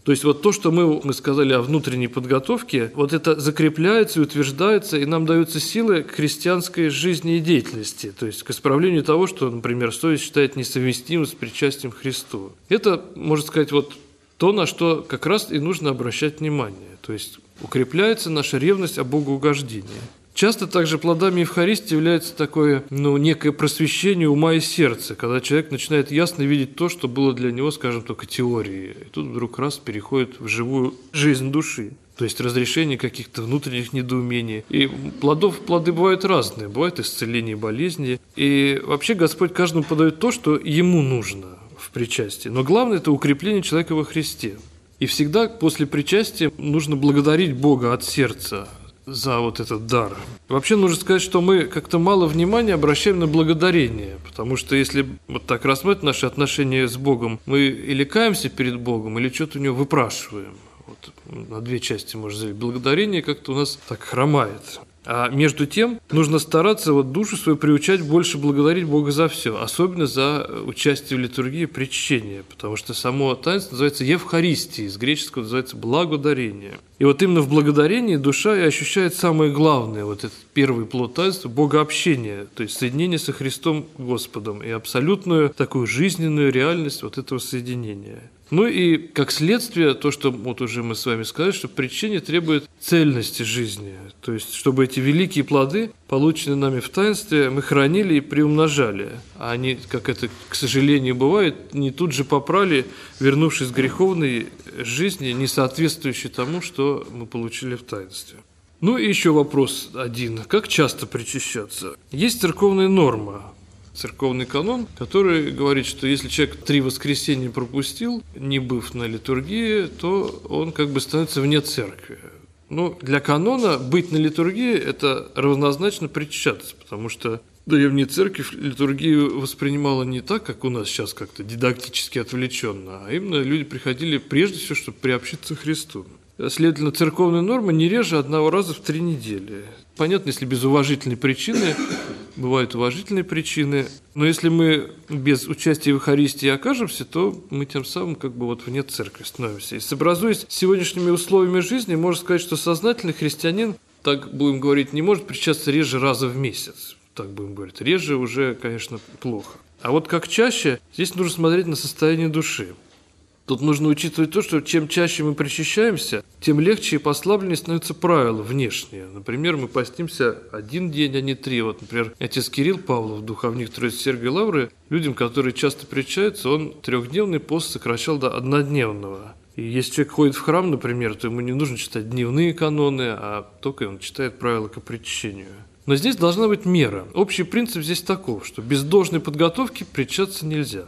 То есть вот то, что мы сказали о внутренней подготовке, вот это закрепляется и утверждается, и нам даются силы к христианской жизни и деятельности, то есть к исправлению того, что, например, совесть считает несовместимым с причастием к Христу. Это, можно сказать, вот то, на что как раз и нужно обращать внимание, то есть укрепляется наша ревность о богоугождении. Часто также плодами Евхаристии является такое, некое просвещение ума и сердца, когда человек начинает ясно видеть то, что было для него, скажем, только теорией. И тут вдруг раз переходит в живую жизнь души. То есть разрешение каких-то внутренних недоумений. И плоды бывают разные. Бывает исцеление болезни. И вообще Господь каждому подает то, что ему нужно в причастии. Но главное – это укрепление человека во Христе. И всегда после причастия нужно благодарить Бога от сердца за вот этот дар. Вообще нужно сказать, что мы как-то мало внимания обращаем на благодарение, потому что если вот так рассматривать наши отношения с Богом, мы или каемся перед Богом, или что-то у Него выпрашиваем. Вот на две части можно разделить. Благодарение как-то у нас так хромает. А между тем нужно стараться душу свою приучать больше благодарить Бога за все, особенно за участие в литургии причащения, потому что само таинство называется Евхаристией, с греческого называется благодарение. И вот именно в благодарении душа и ощущает самое главное, вот этот первый плод таинства – богообщение, то есть соединение со Христом Господом и абсолютную такую жизненную реальность вот этого соединения. Ну и как следствие, то, что вот уже мы с вами сказали, что причащение требует цельности жизни, то есть чтобы эти великие плоды, полученные нами в таинстве, мы хранили и приумножали, а они, как это, к сожалению, бывает, не тут же попрали, вернувшись к греховной жизни, не соответствующей тому, что мы получили в таинстве. Ну и еще вопрос один. Как часто причащаться? Есть церковная норма, церковный канон, который говорит, что если человек 3 воскресенья пропустил, не быв на литургии, то он как бы становится вне церкви. Но для канона быть на литургии – это равнозначно причащаться, потому что древняя церковь литургию воспринимала не так, как у нас сейчас как-то дидактически отвлеченно, а именно люди приходили прежде всего, чтобы приобщиться к Христу. Следовательно, церковная норма не реже 1 раза в 3 недели. Понятно, если без уважительной причины, бывают уважительные причины, но если мы без участия в Евхаристии окажемся, то мы тем самым как бы вне церкви становимся. И сообразуясь с сегодняшними условиями жизни, можно сказать, что сознательный христианин, так будем говорить, не может причащаться реже раза в месяц. Так будем говорить. Реже уже, конечно, плохо. А вот как чаще, здесь нужно смотреть на состояние души. Тут нужно учитывать то, что чем чаще мы причащаемся, тем легче и послабленнее становятся правила внешние. Например, мы постимся 1 день, а не 3. Вот, например, отец Кирилл Павлов, духовник Троицы Сергия Лавры, людям, которые часто причащаются, он 3-дневный пост сокращал до 1-дневного. И если человек ходит в храм, например, то ему не нужно читать дневные каноны, а только он читает правила к причащению. Но здесь должна быть мера. Общий принцип здесь таков, что без должной подготовки причащаться нельзя.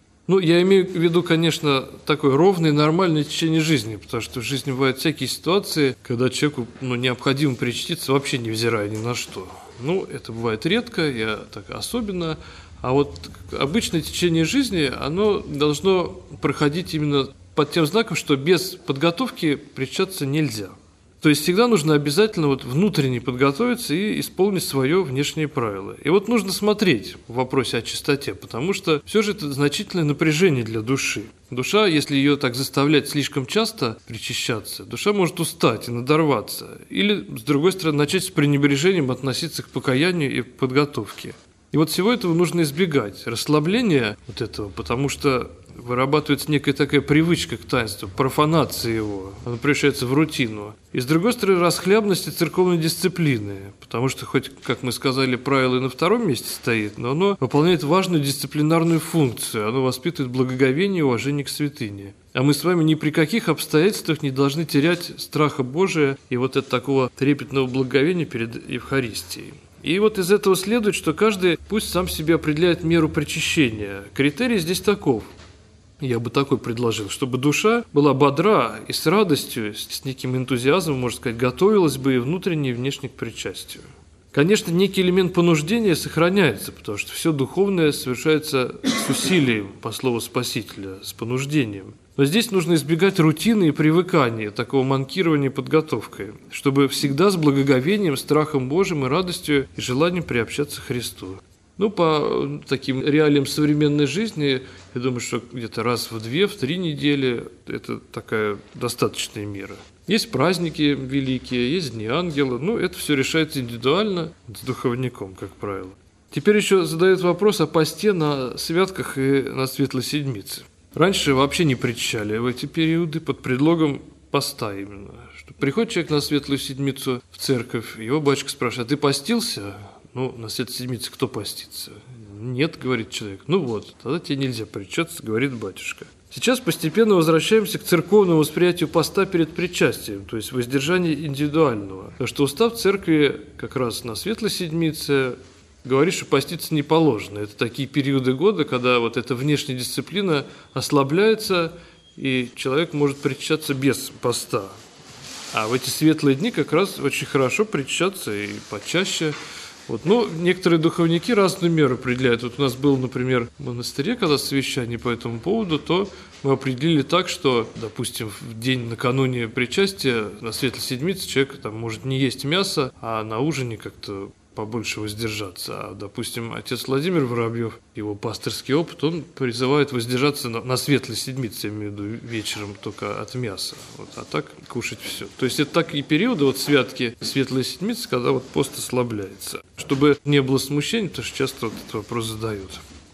Я имею в виду, конечно, такое ровное, нормальное течение жизни, потому что в жизни бывают всякие ситуации, когда человеку необходимо причаститься, вообще невзирая ни на что. Это бывает редко, я так особенно. А вот обычное течение жизни, оно должно проходить именно под тем знаком, что без подготовки причащаться нельзя. То есть всегда нужно обязательно внутренне подготовиться и исполнить свое внешнее правило. И нужно смотреть в вопросе о чистоте, потому что все же это значительное напряжение для души. Душа, если ее так заставлять слишком часто причащаться, душа может устать и надорваться. Или, с другой стороны, начать с пренебрежением относиться к покаянию и подготовке. И всего этого нужно избегать. Расслабление этого, потому что вырабатывается некая такая привычка к таинству, профанация его, она превращается в рутину. И с другой стороны, расхлябность и церковной дисциплины, потому что хоть, как мы сказали, правило и на 2-м месте стоит, но оно выполняет важную дисциплинарную функцию, оно воспитывает благоговение и уважение к святыне. А мы с вами ни при каких обстоятельствах не должны терять страха Божия и от такого трепетного благоговения перед Евхаристией. И из этого следует, что каждый пусть сам себе определяет меру причащения. Критерий здесь таков. Я бы такой предложил, чтобы душа была бодра и с радостью, с неким энтузиазмом, можно сказать, готовилась бы и внутренне, и внешне к причастию. Конечно, некий элемент понуждения сохраняется, потому что все духовное совершается с усилием, по слову Спасителя, с понуждением. Но здесь нужно избегать рутины и привыкания, такого манкирования подготовкой, чтобы всегда с благоговением, страхом Божьим и радостью и желанием приобщаться к Христу. Ну, по таким реалиям современной жизни, я думаю, что где-то раз в 2-3 недели это такая достаточная мера. Есть праздники великие, есть Дни Ангела, это все решается индивидуально с духовником, как правило. Теперь еще задают вопрос о посте на святках и на Светлой Седмице. Раньше вообще не причащали в эти периоды под предлогом поста именно. Что приходит человек на Светлую Седмицу в церковь, его батюшка спрашивает: а ты постился? На Светлой Седмице кто постится? Нет, говорит человек. Тогда тебе нельзя причащаться, говорит батюшка. Сейчас постепенно возвращаемся к церковному восприятию поста перед причастием, то есть воздержания индивидуального. Потому что устав церкви как раз на Светлой Седмице говорит, что поститься не положено. Это такие периоды года, когда вот эта внешняя дисциплина ослабляется, и человек может причащаться без поста. А в эти светлые дни как раз очень хорошо причащаться и почаще. Некоторые духовники разную меру определяют. У нас был, например, в монастыре, когда совещание по этому поводу, то мы определили так, что, допустим, в день накануне причастия на Светлой Седмице человек может не есть мясо, а на ужине как-то побольше воздержаться. А, допустим, отец Владимир Воробьев, его пасторский опыт, он призывает воздержаться на Светлой Седмице, я имею в виду вечером, только от мяса. А так кушать все. То есть это такие периоды, святки Светлой Седмицы, когда пост ослабляется. Чтобы не было смущений, потому что часто этот вопрос задают.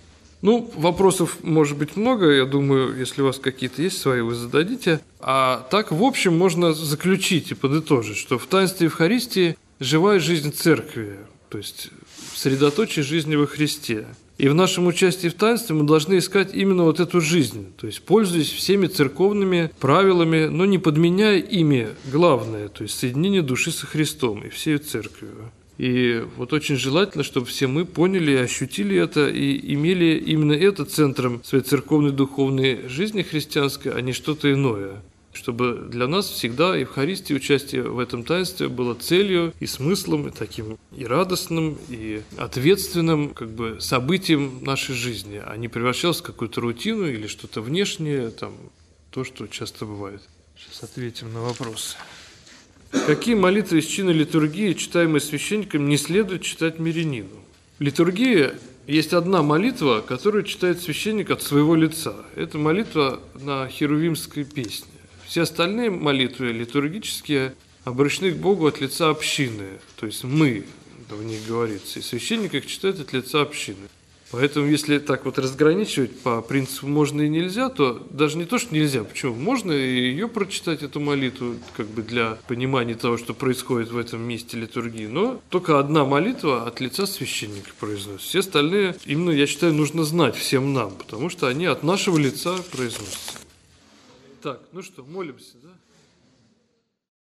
Вопросов может быть много, я думаю, если у вас какие-то есть свои, вы зададите. А так, в общем, можно заключить и подытожить, что в таинстве Евхаристии живая жизнь церкви, то есть средоточие жизни во Христе. И в нашем участии в таинстве мы должны искать именно эту жизнь, то есть пользуясь всеми церковными правилами, но не подменяя ими главное, то есть соединение души со Христом и всей церковью. И очень желательно, чтобы все мы поняли и ощутили это, и имели именно это центром своей церковной духовной жизни христианской, а не что-то иное. Чтобы для нас всегда Евхаристия, участие в этом таинстве было целью и смыслом, и таким и радостным, и ответственным событием нашей жизни, а не превращалось в какую-то рутину или что-то внешнее, то, что часто бывает. Сейчас ответим на вопросы. Какие молитвы из чина литургии, читаемые священником, не следует читать мирянину? В литургии есть одна молитва, которую читает священник от своего лица. Это молитва на херувимской песне. Все остальные молитвы литургические обращены к Богу от лица общины, то есть мы, в них говорится, и священник их читает от лица общины. Поэтому, если так разграничивать по принципу можно и нельзя, то даже не то, что нельзя, почему? Можно и ее прочитать, эту молитву, для понимания того, что происходит в этом месте литургии, но только одна молитва от лица священника произносится. Все остальные, именно, я считаю, нужно знать всем нам, потому что они от нашего лица произносятся. Так, молимся, да?